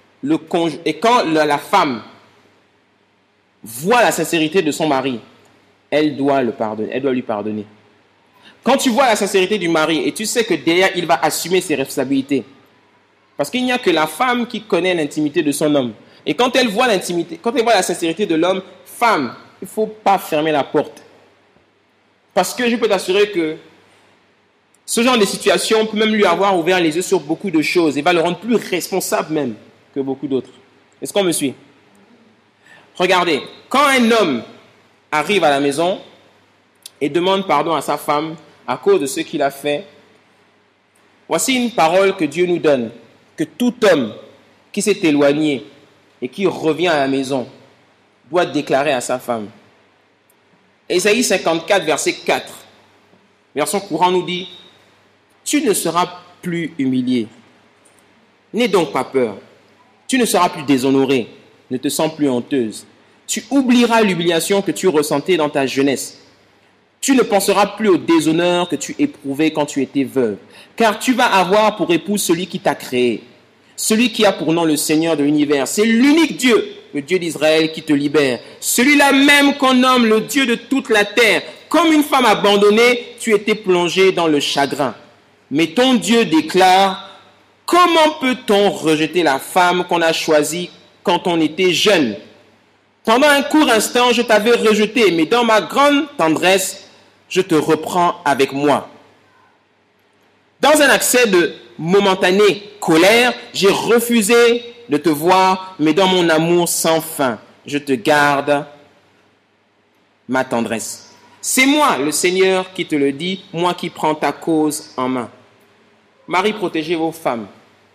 la femme voit la sincérité de son mari, elle doit le pardonner, elle doit lui pardonner. Quand tu vois la sincérité du mari et tu sais que derrière il va assumer ses responsabilités, parce qu'il n'y a que la femme qui connaît l'intimité de son homme. Et quand elle voit l'intimité, quand elle voit la sincérité de l'homme, femme, il ne faut pas fermer la porte. Parce que je peux t'assurer que ce genre de situation peut même lui avoir ouvert les yeux sur beaucoup de choses et va le rendre plus responsable même que beaucoup d'autres. Est-ce qu'on me suit? Regardez, quand un homme arrive à la maison et demande pardon à sa femme à cause de ce qu'il a fait, voici une parole que Dieu nous donne, que tout homme qui s'est éloigné et qui revient à la maison doit déclarer à sa femme. Ésaïe 54, verset 4, version courante nous dit, « Tu ne seras plus humilié, n'aie donc pas peur, tu ne seras plus déshonoré, ne te sens plus honteuse. Tu oublieras l'humiliation que tu ressentais dans ta jeunesse. Tu ne penseras plus au déshonneur que tu éprouvais quand tu étais veuve, car tu vas avoir pour époux celui qui t'a créé, celui qui a pour nom le Seigneur de l'univers. C'est l'unique Dieu, le Dieu d'Israël qui te libère. Celui-là même qu'on nomme le Dieu de toute la terre. Comme une femme abandonnée, tu étais plongé dans le chagrin. Mais ton Dieu déclare, comment peut-on rejeter la femme qu'on a choisie quand on était jeune? Pendant un court instant, je t'avais rejeté, mais dans ma grande tendresse, je te reprends avec moi. Dans un accès de momentanée colère, j'ai refusé de te voir, mais dans mon amour sans fin, je te garde ma tendresse. C'est moi, le Seigneur, qui te le dit, moi qui prends ta cause en main. Marie, protégez vos femmes.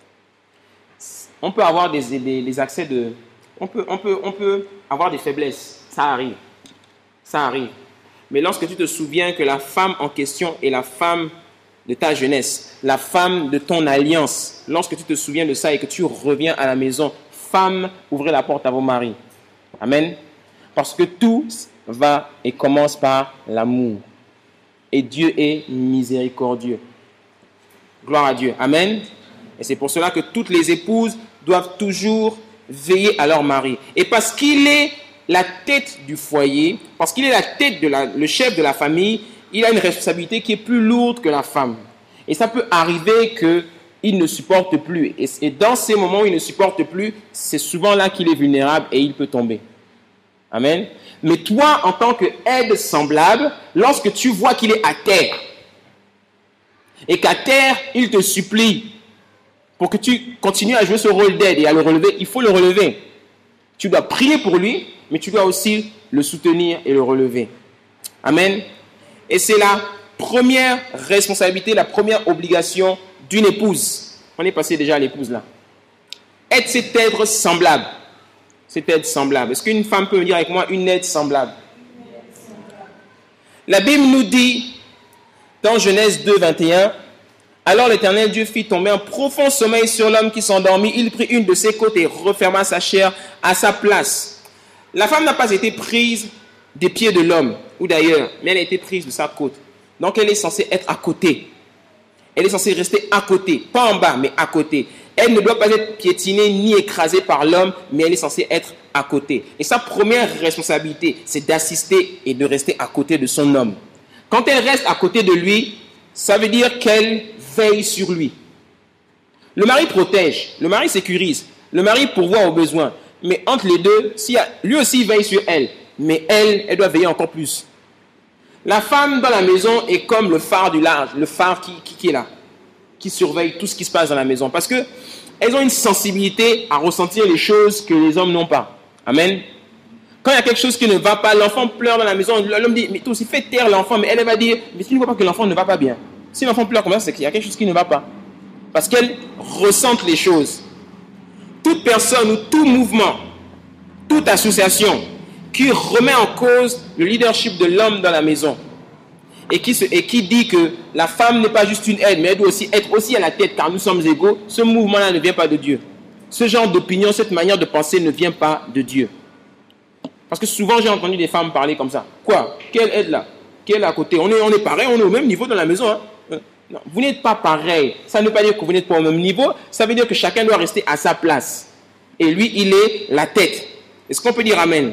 On peut avoir des accès de... On peut avoir des faiblesses. Ça arrive. Ça arrive. Mais lorsque tu te souviens que la femme en question est la femme de ta jeunesse, la femme de ton alliance, lorsque tu te souviens de ça et que tu reviens à la maison, femme, ouvrez la porte à vos maris. Amen. Parce que tout va et commence par l'amour. Et Dieu est miséricordieux. Gloire à Dieu. Amen. Et c'est pour cela que toutes les épouses doivent toujours veiller à leur mari. Et parce qu'il est la tête du foyer, parce qu'il est la tête le chef de la famille, il a une responsabilité qui est plus lourde que la femme. Et ça peut arriver qu'il ne supporte plus. Et dans ces moments où il ne supporte plus, c'est souvent là qu'il est vulnérable et il peut tomber. Amen. Mais toi, en tant qu'aide semblable, lorsque tu vois qu'il est à terre, et qu'à terre, il te supplie pour que tu continues à jouer ce rôle d'aide et à le relever, il faut le relever. Tu dois prier pour lui, mais tu dois aussi le soutenir et le relever. Amen. Et c'est la première responsabilité, la première obligation d'une épouse. On est passé déjà à l'épouse là. Être cet être semblable. Cet être semblable. Est-ce qu'une femme peut me dire avec moi une aide semblable? La Bible nous dit dans Genèse 2, 21, alors l'Éternel Dieu fit tomber un profond sommeil sur l'homme qui s'endormit. Il prit une de ses côtes et referma sa chair à sa place. La femme n'a pas été prise des pieds de l'homme ou d'ailleurs, mais elle a été prise de sa côte. Donc elle est censée être à côté. Elle est censée rester à côté, pas en bas, mais à côté. Elle ne doit pas être piétinée ni écrasée par l'homme, mais elle est censée être à côté. Et sa première responsabilité, c'est d'assister et de rester à côté de son homme. Quand elle reste à côté de lui, ça veut dire qu'elle veille sur lui. Le mari protège, le mari sécurise, le mari pourvoit aux besoins. Mais entre les deux, lui aussi veille sur elle, mais elle doit veiller encore plus. La femme dans la maison est comme le phare du large, le phare qui est là, qui surveille tout ce qui se passe dans la maison. Parce qu'elles ont une sensibilité à ressentir les choses que les hommes n'ont pas. Amen. Quand il y a quelque chose qui ne va pas, l'enfant pleure dans la maison, l'homme dit, mais toi aussi fais taire l'enfant, mais elle va dire, mais tu ne vois pas que l'enfant ne va pas bien. Si l'enfant pleure comme ça, c'est qu'il y a quelque chose qui ne va pas. Parce qu'elle ressent les choses. Toute personne ou tout mouvement, toute association qui remet en cause le leadership de l'homme dans la maison et qui dit que la femme n'est pas juste une aide, mais elle doit aussi être aussi à la tête car nous sommes égaux, ce mouvement-là ne vient pas de Dieu. Ce genre d'opinion, cette manière de penser ne vient pas de Dieu. Parce que souvent j'ai entendu des femmes parler comme ça. Quoi? Quelle aide là? Quelle à côté? On est pareil, on est au même niveau dans la maison. Hein? Non, vous n'êtes pas pareil. Ça ne veut pas dire que vous n'êtes pas au même niveau. Ça veut dire que chacun doit rester à sa place. Et lui, il est la tête. Est-ce qu'on peut dire amen?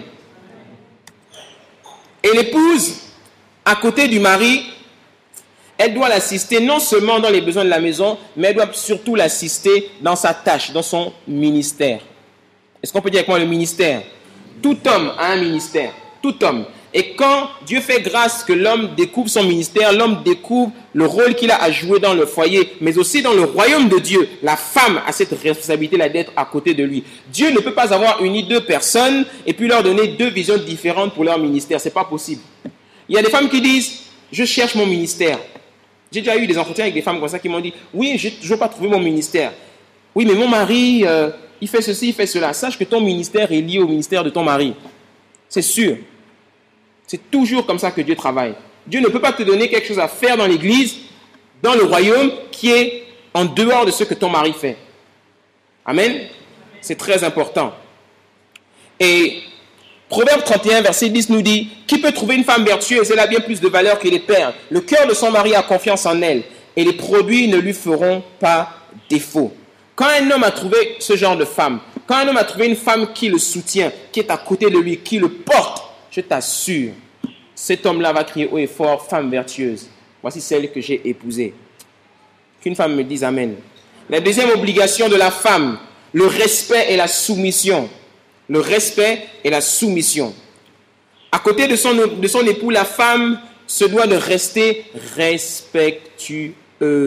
Et l'épouse, à côté du mari, elle doit l'assister non seulement dans les besoins de la maison, mais elle doit surtout l'assister dans sa tâche, dans son ministère. Est-ce qu'on peut dire avec moi le ministère? Tout homme a un ministère. Tout homme. Et quand Dieu fait grâce que l'homme découvre son ministère, l'homme découvre le rôle qu'il a à jouer dans le foyer, mais aussi dans le royaume de Dieu. La femme a cette responsabilité-là d'être à côté de lui. Dieu ne peut pas avoir uni deux personnes et puis leur donner deux visions différentes pour leur ministère. Ce n'est pas possible. Il y a des femmes qui disent, je cherche mon ministère. J'ai déjà eu des entretiens avec des femmes comme ça qui m'ont dit, oui, je n'ai toujours pas trouvé mon ministère. Oui, mais mon mari, il fait ceci, il fait cela. Sache que ton ministère est lié au ministère de ton mari. C'est sûr. C'est toujours comme ça que Dieu travaille. Dieu ne peut pas te donner quelque chose à faire dans l'église, dans le royaume, qui est en dehors de ce que ton mari fait. Amen. C'est très important. Et Proverbe 31, verset 10 nous dit, qui peut trouver une femme vertueuse? Elle a bien plus de valeur que les perles. Le cœur de son mari a confiance en elle, et les produits ne lui feront pas défaut. Quand un homme a trouvé ce genre de femme, quand un homme a trouvé une femme qui le soutient, qui est à côté de lui, qui le porte, je t'assure, cet homme-là va crier haut et fort, femme vertueuse. Voici celle que j'ai épousée. Qu'une femme me dise amen. La deuxième obligation de la femme, le respect et la soumission. Le respect et la soumission. À côté de son époux, la femme se doit de rester respectueuse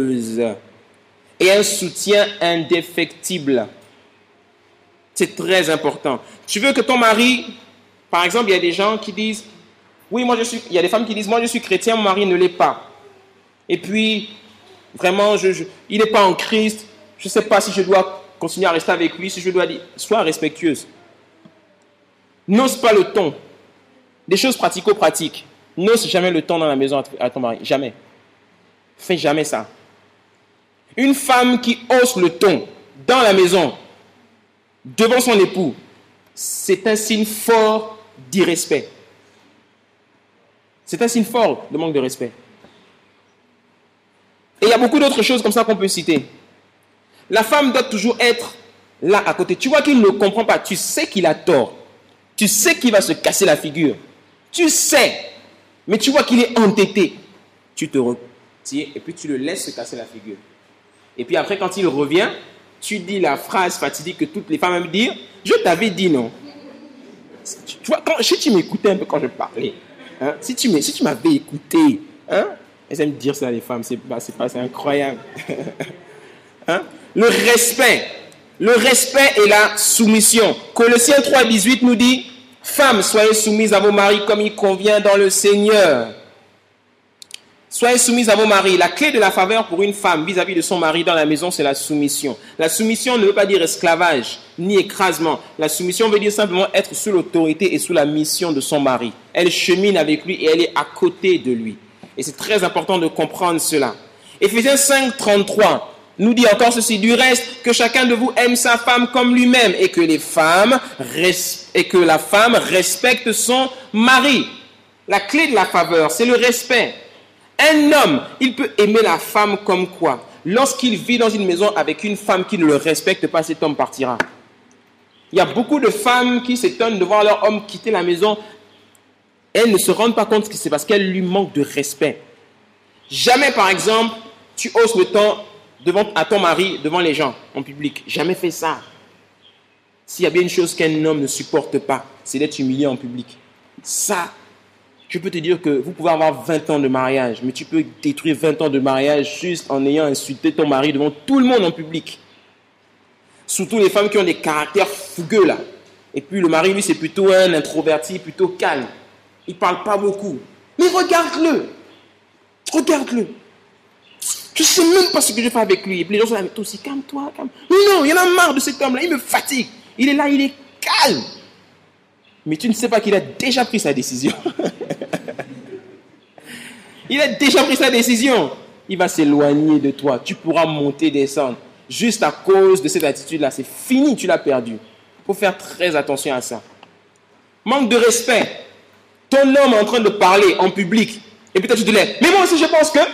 et un soutien indéfectible. C'est très important. Tu veux que ton mari, par exemple, il y a des gens qui disent, oui, il y a des femmes qui disent, moi je suis chrétien, mon mari ne l'est pas. Et puis, vraiment, il n'est pas en Christ, je ne sais pas si je dois continuer à rester avec lui, si je dois dire, sois respectueuse. N'ose pas le ton. Des choses pratico-pratiques. N'ose jamais le ton dans la maison à ton mari. Jamais. Fais jamais ça. Une femme qui hausse le ton dans la maison, devant son époux, c'est un signe fort d'irrespect. C'est un signe fort de manque de respect. Et il y a beaucoup d'autres choses comme ça qu'on peut citer. La femme doit toujours être là à côté. Tu vois qu'il ne comprend pas. Tu sais qu'il a tort. Tu sais qu'il va se casser la figure. Tu sais. Mais tu vois qu'il est entêté. Tu te retires et puis tu le laisses se casser la figure. Et puis après, quand il revient, tu dis la phrase fatidique que toutes les femmes aiment dire. Je t'avais dit non. Tu vois, si tu m'écoutais un peu quand je parlais, hein, si tu m'avais écouté, hein, elles aiment dire ça les femmes, c'est incroyable. Hein? Le respect et la soumission. Colossiens 3,18 nous dit, femmes, soyez soumises à vos maris comme il convient dans le Seigneur. Soyez soumises à vos maris. La clé de la faveur pour une femme vis-à-vis de son mari dans la maison, c'est la soumission. La soumission ne veut pas dire esclavage, ni écrasement. La soumission veut dire simplement être sous l'autorité et sous la mission de son mari. Elle chemine avec lui et elle est à côté de lui. Et c'est très important de comprendre cela. Éphésiens 5,33 nous dit encore ceci, du reste, que chacun de vous aime sa femme comme lui-même et que la femme respecte son mari. La clé de la faveur, c'est le respect. Un homme, il peut aimer la femme comme quoi? Lorsqu'il vit dans une maison avec une femme qui ne le respecte pas, cet homme partira. Il y a beaucoup de femmes qui s'étonnent de voir leur homme quitter la maison. Elles ne se rendent pas compte que c'est parce qu'elles lui manquent de respect. Jamais, par exemple, tu hausses le ton à ton mari devant les gens, en public. Jamais fait ça. S'il y a bien une chose qu'un homme ne supporte pas, c'est d'être humilié en public. Ça, je peux te dire que vous pouvez avoir 20 ans de mariage, mais tu peux détruire 20 ans de mariage juste en ayant insulté ton mari devant tout le monde en public. Surtout les femmes qui ont des caractères fougueux là. Et puis le mari, lui, c'est plutôt un introverti, plutôt calme. Il ne parle pas beaucoup. Mais regarde-le. Regarde-le. Je ne sais même pas ce que je fais avec lui. Et puis les gens sont là, mais toi aussi, calme-toi, calme. Non, il y en a marre de cet homme-là, il me fatigue. Il est là, il est calme. Mais tu ne sais pas qu'il a déjà pris sa décision. Il a déjà pris sa décision. Il va s'éloigner de toi. Tu pourras monter, descendre. Juste à cause de cette attitude-là. C'est fini, tu l'as perdu. Il faut faire très attention à ça. Manque de respect. Ton homme est en train de parler en public. Et peut-être tu te lèves. Mais moi aussi, je pense que...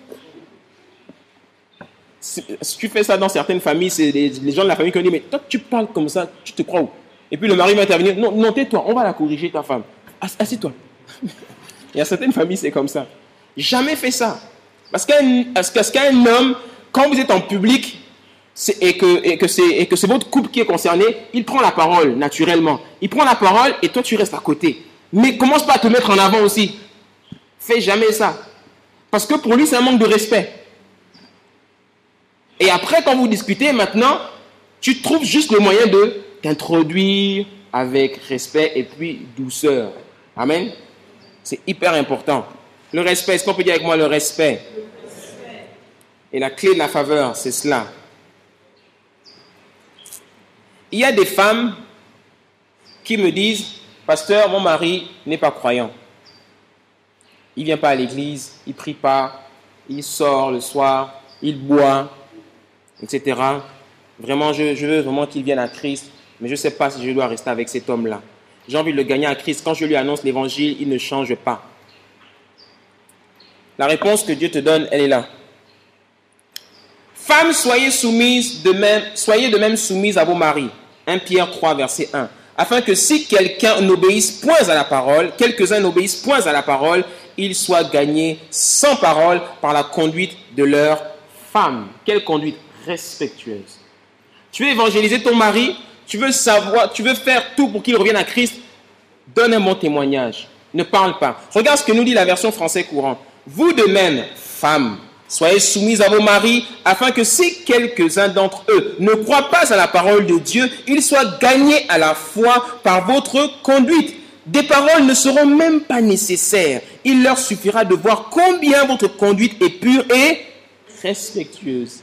Si tu fais ça dans certaines familles, c'est les gens de la famille qui ont dit, mais toi, tu parles comme ça, tu te crois où? Et puis le mari va intervenir. Non, tais-toi, on va la corriger, ta femme. Assieds-toi. Il y a certaines familles, c'est comme ça. Jamais fait ça. Parce qu'un homme, quand vous êtes en public, et que c'est votre couple qui est concerné, il prend la parole naturellement. Il prend la parole et toi tu restes à côté. Mais commence pas à te mettre en avant aussi. Fais jamais ça. Parce que pour lui c'est un manque de respect. Et après quand vous discutez maintenant, tu trouves juste le moyen de t'introduire avec respect et puis douceur. Amen. C'est hyper important. Le respect, est-ce qu'on peut dire avec moi le respect? Et la clé de la faveur, c'est cela. Il y a des femmes qui me disent, pasteur, mon mari n'est pas croyant. Il ne vient pas à l'église, il ne prie pas, il sort le soir, il boit, etc. Vraiment, je veux vraiment qu'il vienne à Christ, mais je ne sais pas si je dois rester avec cet homme-là. J'ai envie de le gagner à Christ. Quand je lui annonce l'évangile, il ne change pas. La réponse que Dieu te donne, elle est là. Femmes, soyez de même soumises à vos maris. 1 Pierre 3, verset 1. Afin que si quelqu'un n'obéisse point à la parole, quelques-uns n'obéissent point à la parole, ils soient gagnés sans parole par la conduite de leur femme. Quelle conduite respectueuse. Tu veux évangéliser ton mari, tu veux faire tout pour qu'il revienne à Christ, donne un bon témoignage. Ne parle pas. Regarde ce que nous dit la version français courant. Vous de même, femmes, soyez soumises à vos maris, afin que si quelques-uns d'entre eux ne croient pas à la parole de Dieu, ils soient gagnés à la foi par votre conduite. Des paroles ne seront même pas nécessaires. Il leur suffira de voir combien votre conduite est pure et respectueuse.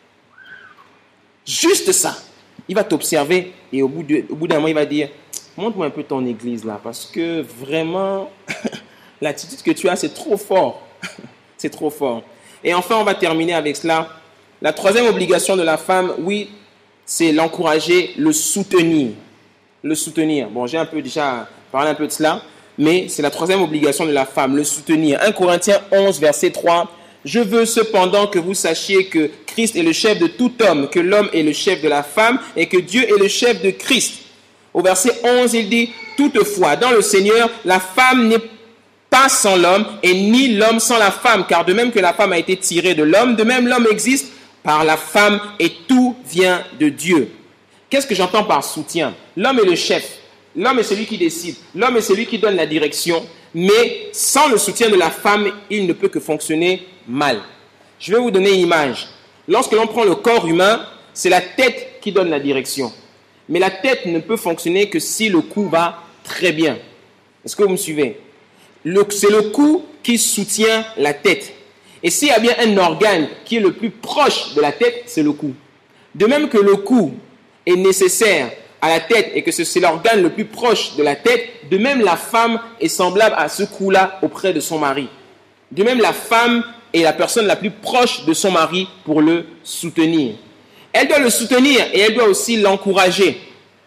Juste ça. Il va t'observer et au bout d'un moment, il va dire, montre-moi un peu ton église là, parce que vraiment, l'attitude que tu as, c'est trop fort. C'est trop fort. Et enfin, on va terminer avec cela. La troisième obligation de la femme, oui, c'est l'encourager, le soutenir. Le soutenir. Bon, j'ai déjà parlé un peu de cela, mais c'est la troisième obligation de la femme, le soutenir. 1 Corinthiens 11, verset 3. Je veux cependant que vous sachiez que Christ est le chef de tout homme, que l'homme est le chef de la femme et que Dieu est le chef de Christ. Au verset 11, il dit, toutefois, dans le Seigneur, la femme n'est pas sans l'homme et ni l'homme sans la femme, car de même que la femme a été tirée de l'homme, de même l'homme existe par la femme et tout vient de Dieu. Qu'est-ce que j'entends par soutien? L'homme est le chef, l'homme est celui qui décide, l'homme est celui qui donne la direction, mais sans le soutien de la femme, il ne peut que fonctionner mal. Je vais vous donner une image. Lorsque l'on prend le corps humain, c'est la tête qui donne la direction. Mais la tête ne peut fonctionner que si le cou va très bien. Est-ce que vous me suivez? C'est le cou qui soutient la tête. Et s'il y a bien un organe qui est le plus proche de la tête, c'est le cou. De même que le cou est nécessaire à la tête et que c'est l'organe le plus proche de la tête, de même la femme est semblable à ce cou-là auprès de son mari. De même la femme est la personne la plus proche de son mari pour le soutenir. Elle doit le soutenir et elle doit aussi l'encourager.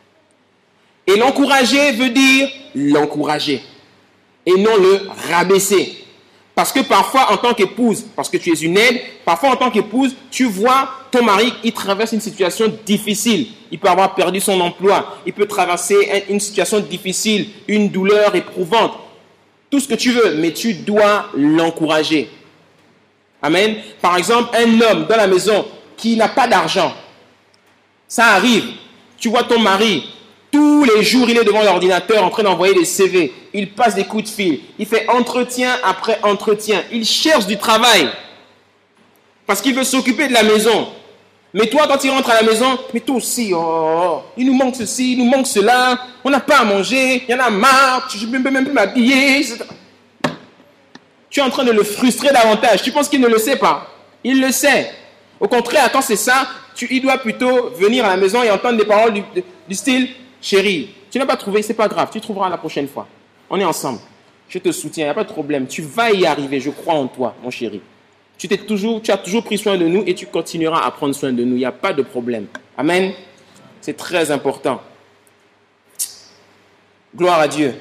Et l'encourager veut dire l'encourager et non le rabaisser. Parce que parfois, en tant qu'épouse, parce que tu es une aide, parfois en tant qu'épouse, tu vois ton mari, il traverse une situation difficile. Il peut avoir perdu son emploi, il peut traverser une situation difficile, une douleur éprouvante. Tout ce que tu veux, mais tu dois l'encourager. Amen. Par exemple, un homme dans la maison qui n'a pas d'argent, ça arrive. Tu vois ton mari, tous les jours, il est devant l'ordinateur en train d'envoyer des CV. Il passe des coups de fil. Il fait entretien après entretien. Il cherche du travail parce qu'il veut s'occuper de la maison. Mais toi, quand il rentre à la maison, mais toi aussi, il nous manque ceci, il nous manque cela, on n'a pas à manger, il y en a marre, je ne peux même plus m'habiller. Tu es en train de le frustrer davantage. Tu penses qu'il ne le sait pas. Il le sait. Au contraire, quand c'est ça, il doit plutôt venir à la maison et entendre des paroles du style « Chérie, tu n'as pas trouvé, c'est pas grave, tu trouveras la prochaine fois. On est ensemble. Je te soutiens, il n'y a pas de problème. Tu vas y arriver, je crois en toi, mon chéri. Tu as toujours pris soin de nous et tu continueras à prendre soin de nous. Il n'y a pas de problème. Amen. C'est très important. Gloire à Dieu.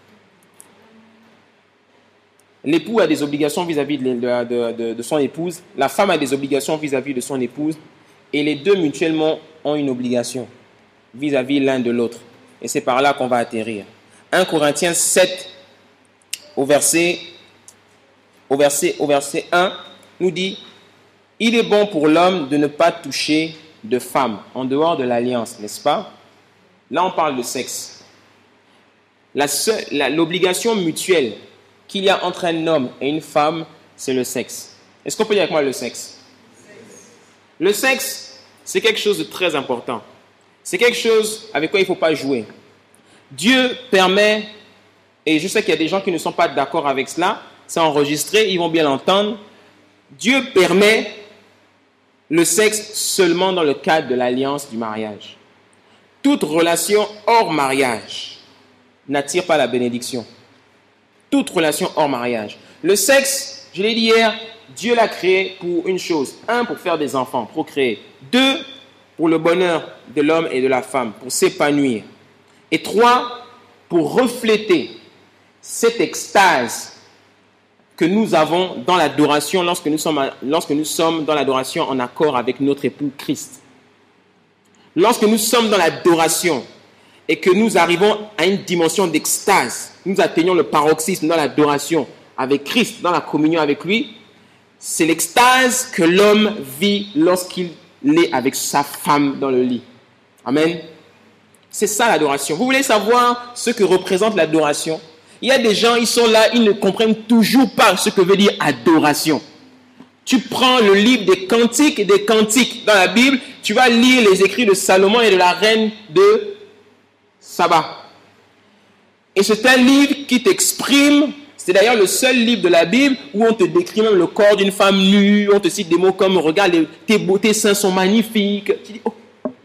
L'époux a des obligations vis-à-vis de son épouse. La femme a des obligations vis-à-vis de son épouse. Et les deux mutuellement ont une obligation vis-à-vis l'un de l'autre. Et c'est par là qu'on va atterrir. 1 Corinthiens 7, au verset 1, nous dit « Il est bon pour l'homme de ne pas toucher de femme en dehors de l'alliance, n'est-ce pas ?» Là, on parle de sexe. L'obligation mutuelle qu'il y a entre un homme et une femme, c'est le sexe. Est-ce qu'on peut dire avec moi le sexe? Le sexe, c'est quelque chose de très important. C'est quelque chose avec quoi il ne faut pas jouer. Dieu permet, et je sais qu'il y a des gens qui ne sont pas d'accord avec cela, c'est enregistré, ils vont bien l'entendre. Dieu permet le sexe seulement dans le cadre de l'alliance du mariage. Toute relation hors mariage n'attire pas la bénédiction. Toute relation hors mariage. Le sexe, je l'ai dit hier, Dieu l'a créé pour une chose. 1, pour faire des enfants, procréer. 2, pour le bonheur de l'homme et de la femme, pour s'épanouir. Et 3, pour refléter cette extase que nous avons dans l'adoration lorsque nous sommes dans l'adoration en accord avec notre époux Christ. Lorsque nous sommes dans l'adoration et que nous arrivons à une dimension d'extase, nous atteignons le paroxysme dans l'adoration avec Christ, dans la communion avec lui, c'est l'extase que l'homme vit lorsqu'il est avec sa femme dans le lit. Amen. C'est ça l'adoration. Vous voulez savoir ce que représente l'adoration? Il y a des gens, ils sont là, ils ne comprennent toujours pas ce que veut dire adoration. Tu prends le livre des cantiques dans la Bible, tu vas lire les écrits de Salomon et de la reine de Saba. Et c'est un livre qui t'exprime, c'est d'ailleurs le seul livre de la Bible où on te décrit même le corps d'une femme nue, on te cite des mots comme « Regarde, tes seins sont magnifiques ». Tu dis « Oh ».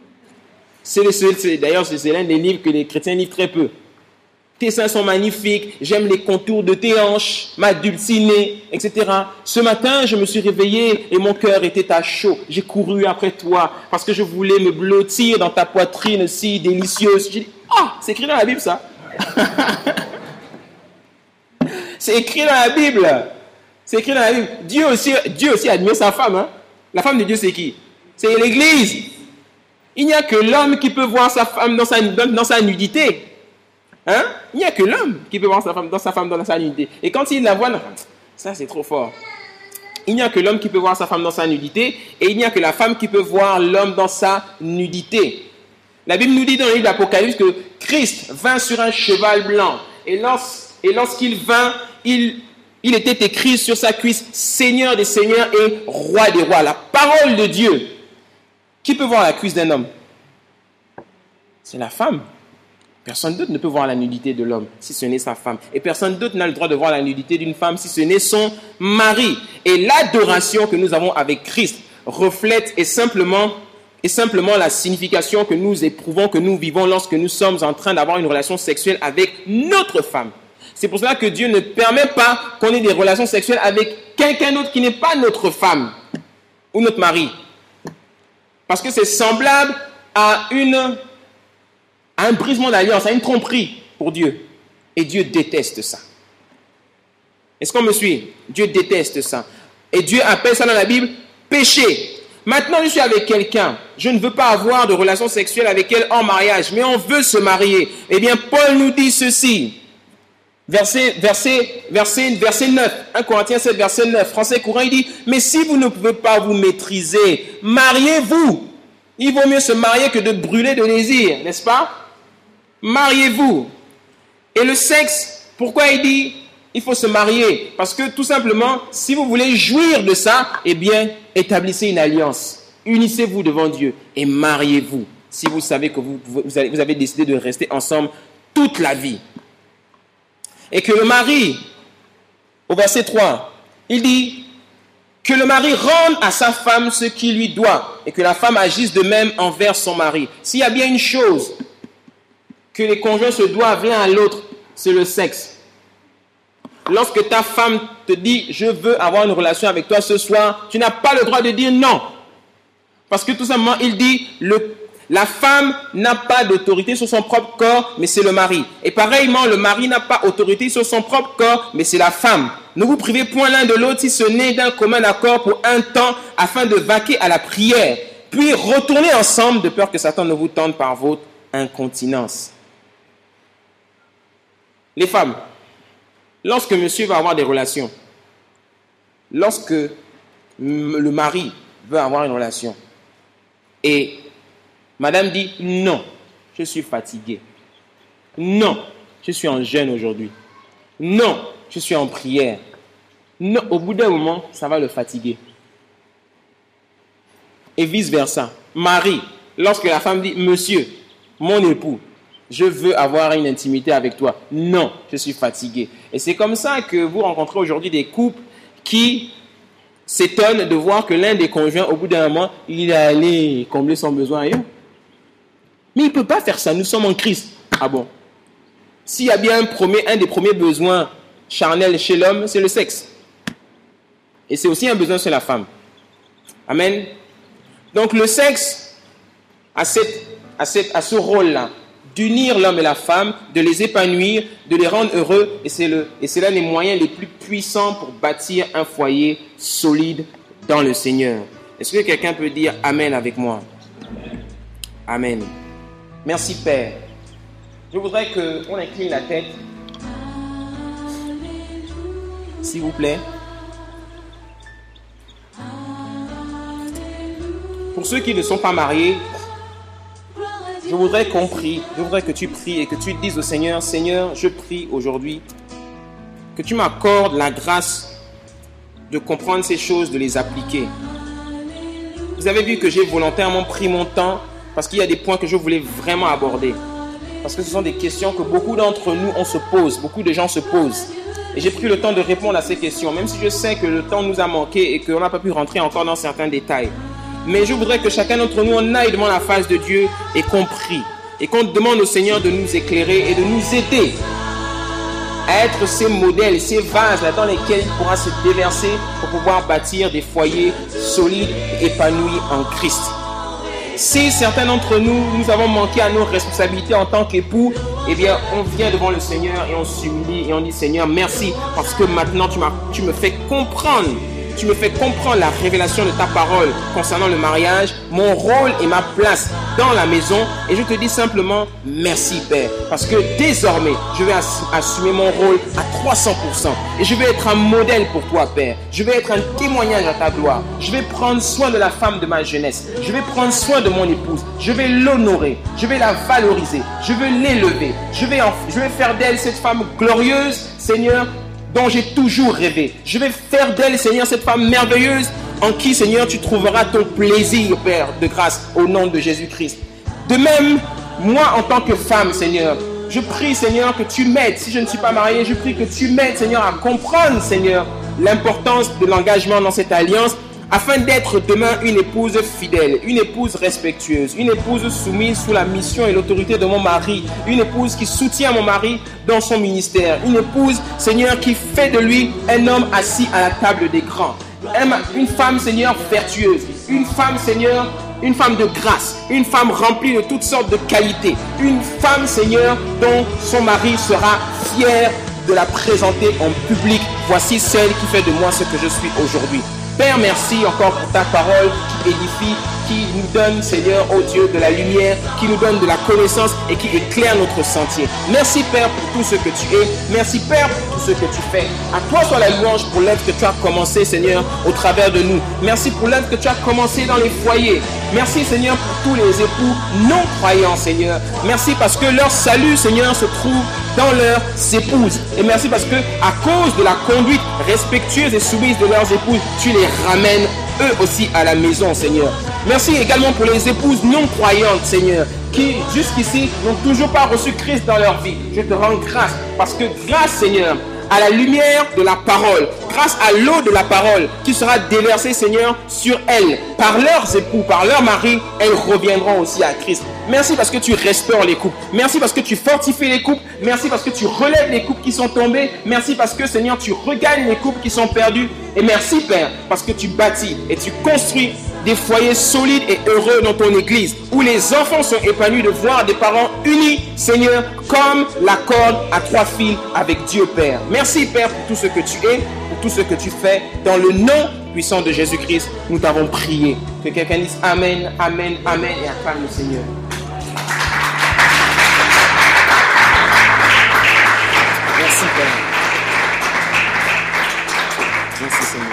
D'ailleurs, c'est l'un des livres que les chrétiens lisent très peu. Tes seins sont magnifiques, j'aime les contours de tes hanches, ma dulcinée, etc. Ce matin, je me suis réveillé et mon cœur était à chaud. J'ai couru après toi parce que je voulais me blottir dans ta poitrine si délicieuse. J'ai dit, c'est écrit dans la Bible ça. C'est écrit dans la Bible. C'est écrit dans la Bible. Dieu aussi admire sa femme. Hein? La femme de Dieu, c'est qui? C'est l'Église. Il n'y a que l'homme qui peut voir sa femme dans sa nudité. Hein? Il n'y a que l'homme qui peut voir sa femme dans sa nudité. Et quand il la voit, non, ça c'est trop fort. Il n'y a que l'homme qui peut voir sa femme dans sa nudité et il n'y a que la femme qui peut voir l'homme dans sa nudité. La Bible nous dit dans le livre d'Apocalypse que Christ vint sur un cheval blanc et lorsqu'il vint, il était écrit sur sa cuisse Seigneur des seigneurs et Roi des rois. La parole de Dieu. Qui peut voir la cuisse d'un homme? C'est la femme. Personne d'autre ne peut voir la nudité de l'homme si ce n'est sa femme. Et personne d'autre n'a le droit de voir la nudité d'une femme si ce n'est son mari. Et l'adoration que nous avons avec Christ reflète et simplement la signification que nous éprouvons, que nous vivons lorsque nous sommes en train d'avoir une relation sexuelle avec notre femme. C'est pour cela que Dieu ne permet pas qu'on ait des relations sexuelles avec quelqu'un d'autre qui n'est pas notre femme ou notre mari. Parce que c'est semblable à un brisement d'alliance, à une tromperie pour Dieu. Et Dieu déteste ça. Est-ce qu'on me suit? Dieu déteste ça. Et Dieu appelle ça dans la Bible péché. Maintenant, je suis avec quelqu'un. Je ne veux pas avoir de relation sexuelle avec elle en mariage, mais on veut se marier. Eh bien, Paul nous dit ceci. Verset 9. 1 Corinthiens 7, verset 9. Français courant, il dit, mais si vous ne pouvez pas vous maîtriser, mariez-vous. Il vaut mieux se marier que de brûler de désir, n'est-ce pas? Mariez-vous. Et le sexe, pourquoi il dit il faut se marier? Parce que tout simplement, si vous voulez jouir de ça, eh bien, établissez une alliance unissez-vous devant Dieu et mariez-vous si vous savez que vous avez décidé de rester ensemble toute la vie. Et que le mari, au verset 3, il dit que le mari rende à sa femme ce qu'il lui doit et que la femme agisse de même envers son mari. S'il y a bien une chose que les conjoints se doivent l'un à l'autre, c'est le sexe. Lorsque ta femme te dit « je veux avoir une relation avec toi ce soir », tu n'as pas le droit de dire non. Parce que tout simplement, il dit la femme n'a pas d'autorité sur son propre corps, mais c'est le mari. Et pareillement, le mari n'a pas autorité sur son propre corps, mais c'est la femme. Ne vous privez point l'un de l'autre si ce n'est d'un commun accord pour un temps, afin de vaquer à la prière. Puis retournez ensemble de peur que Satan ne vous tente par votre incontinence. Les femmes, lorsque monsieur va avoir des relations, lorsque le mari veut avoir une relation, et madame dit « non, je suis fatiguée. Non, je suis en jeûne aujourd'hui. Non, je suis en prière. » Non, au bout d'un moment, ça va le fatiguer. Et vice-versa. Mari, lorsque la femme dit « monsieur, mon époux, je veux avoir une intimité avec toi. » Non, je suis fatigué. Et c'est comme ça que vous rencontrez aujourd'hui des couples qui s'étonnent de voir que l'un des conjoints, au bout d'un moment, il est allé combler son besoin ailleurs. Mais il ne peut pas faire ça, nous sommes en Christ. Ah bon? S'il y a bien un des premiers besoins charnels chez l'homme, c'est le sexe. Et c'est aussi un besoin chez la femme. Amen. Donc le sexe a ce rôle-là, d'unir l'homme et la femme, de les épanouir, de les rendre heureux. Et c'est l'un des moyens les plus puissants pour bâtir un foyer solide dans le Seigneur. Est-ce que quelqu'un peut dire Amen avec moi? Amen. Merci Père. Je voudrais qu'on incline la tête. S'il vous plaît. Pour ceux qui ne sont pas mariés, je voudrais qu'on prie, je voudrais que tu pries et que tu dises au Seigneur, Seigneur, je prie aujourd'hui que tu m'accordes la grâce de comprendre ces choses, de les appliquer. Vous avez vu que j'ai volontairement pris mon temps parce qu'il y a des points que je voulais vraiment aborder. Parce que ce sont des questions que beaucoup d'entre nous, on se pose, beaucoup de gens se posent. Et j'ai pris le temps de répondre à ces questions, même si je sais que le temps nous a manqué et qu'on n'a pas pu rentrer encore dans certains détails. Mais je voudrais que chacun d'entre nous, on aille devant la face de Dieu et qu'on prie. Et qu'on demande au Seigneur de nous éclairer et de nous aider à être ces modèles, ces vases dans lesquels il pourra se déverser pour pouvoir bâtir des foyers solides et épanouis en Christ. Si certains d'entre nous, nous avons manqué à nos responsabilités en tant qu'époux, eh bien, on vient devant le Seigneur et on s'humilie et on dit, Seigneur, merci, parce que maintenant tu me fais comprendre. Tu me fais comprendre la révélation de ta parole concernant le mariage, mon rôle et ma place dans la maison. Et je te dis simplement merci Père. Parce que désormais, je vais assumer mon rôle à 300%. Et je vais être un modèle pour toi Père. Je vais être un témoignage à ta gloire. Je vais prendre soin de la femme de ma jeunesse. Je vais prendre soin de mon épouse. Je vais l'honorer. Je vais la valoriser. Je vais l'élever. Je vais faire d'elle cette femme glorieuse, Seigneur, dont j'ai toujours rêvé. Je vais faire d'elle, Seigneur, cette femme merveilleuse en qui, Seigneur, tu trouveras ton plaisir, Père, de grâce, au nom de Jésus-Christ. De même, moi, en tant que femme, Seigneur, je prie, Seigneur, que tu m'aides. Si je ne suis pas marié, je prie que tu m'aides, Seigneur, à comprendre, Seigneur, l'importance de l'engagement dans cette alliance, afin d'être demain une épouse fidèle, une épouse respectueuse, une épouse soumise sous la mission et l'autorité de mon mari, une épouse qui soutient mon mari dans son ministère, une épouse, Seigneur, qui fait de lui un homme assis à la table des grands, une femme, Seigneur, vertueuse, une femme, Seigneur, une femme de grâce, une femme remplie de toutes sortes de qualités, une femme, Seigneur, dont son mari sera fier de la présenter en public. Voici celle qui fait de moi ce que je suis aujourd'hui. Père, merci encore pour ta parole qui édifie, qui nous donne, Seigneur, ô Dieu, de la lumière, qui nous donne de la connaissance et qui éclaire notre sentier. Merci, Père, pour tout ce que tu es. Merci, Père, pour tout ce que tu fais. À toi soit la louange pour l'œuvre que tu as commencé, Seigneur, au travers de nous. Merci pour l'œuvre que tu as commencé dans les foyers. Merci, Seigneur, pour tous les époux non croyants, Seigneur. Merci parce que leur salut, Seigneur, se trouve dans leurs épouses. Et merci parce que, à cause de la conduite respectueuse et soumise de leurs épouses, tu les ramènes eux aussi à la maison, Seigneur. Merci également pour les épouses non croyantes, Seigneur, qui jusqu'ici n'ont toujours pas reçu Christ dans leur vie. Je te rends grâce parce que grâce, Seigneur, à la lumière de la parole, grâce à l'eau de la parole qui sera déversée, Seigneur, sur elles, par leurs époux, par leurs maris, elles reviendront aussi à Christ. Merci parce que tu restaures les couples. Merci parce que tu fortifies les couples. Merci parce que tu relèves les couples qui sont tombés. Merci parce que, Seigneur, tu regagnes les couples qui sont perdus. Et merci, Père, parce que tu bâtis et tu construis des foyers solides et heureux dans ton église, où les enfants sont épanouis de voir des parents unis, Seigneur, comme la corde à 3 fils avec Dieu Père. Merci, Père, pour tout ce que tu es, pour tout ce que tu fais. Dans le nom puissant de Jésus-Christ, nous t'avons prié. Que quelqu'un dise Amen, Amen, Amen et acclame le Seigneur. Merci, Père. Merci, Seigneur.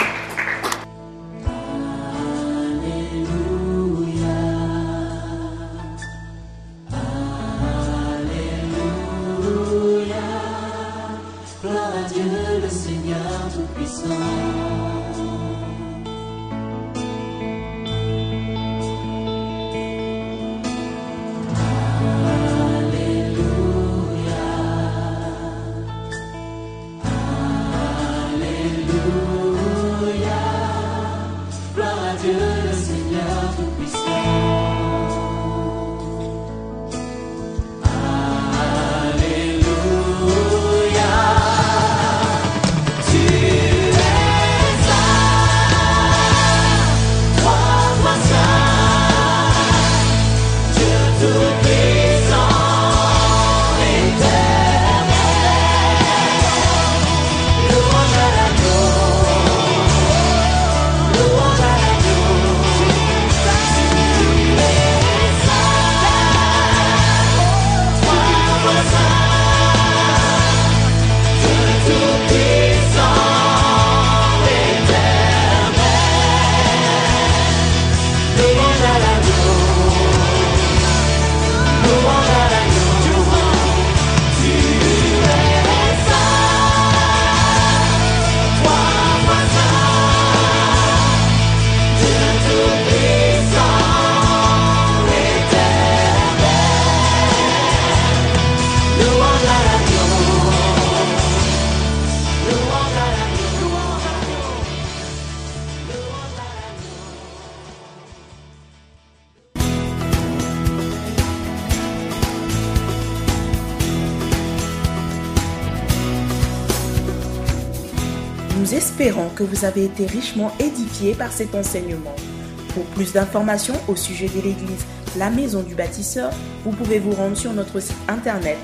Nous espérons que vous avez été richement édifiés par cet enseignement. Pour plus d'informations au sujet de l'église La Maison du Bâtisseur, vous pouvez vous rendre sur notre site internet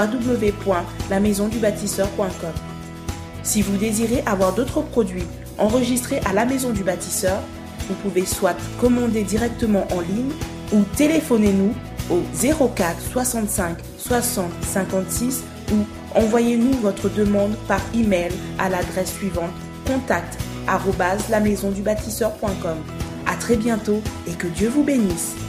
www.lamaisondubâtisseur.com. Si vous désirez avoir d'autres produits enregistrés à La Maison du Bâtisseur, vous pouvez soit commander directement en ligne ou téléphonez-nous au 04 65 60 56 ou envoyez-nous votre demande par email à l'adresse suivante contact@lamaisondubâtisseur.com. À très bientôt et que Dieu vous bénisse.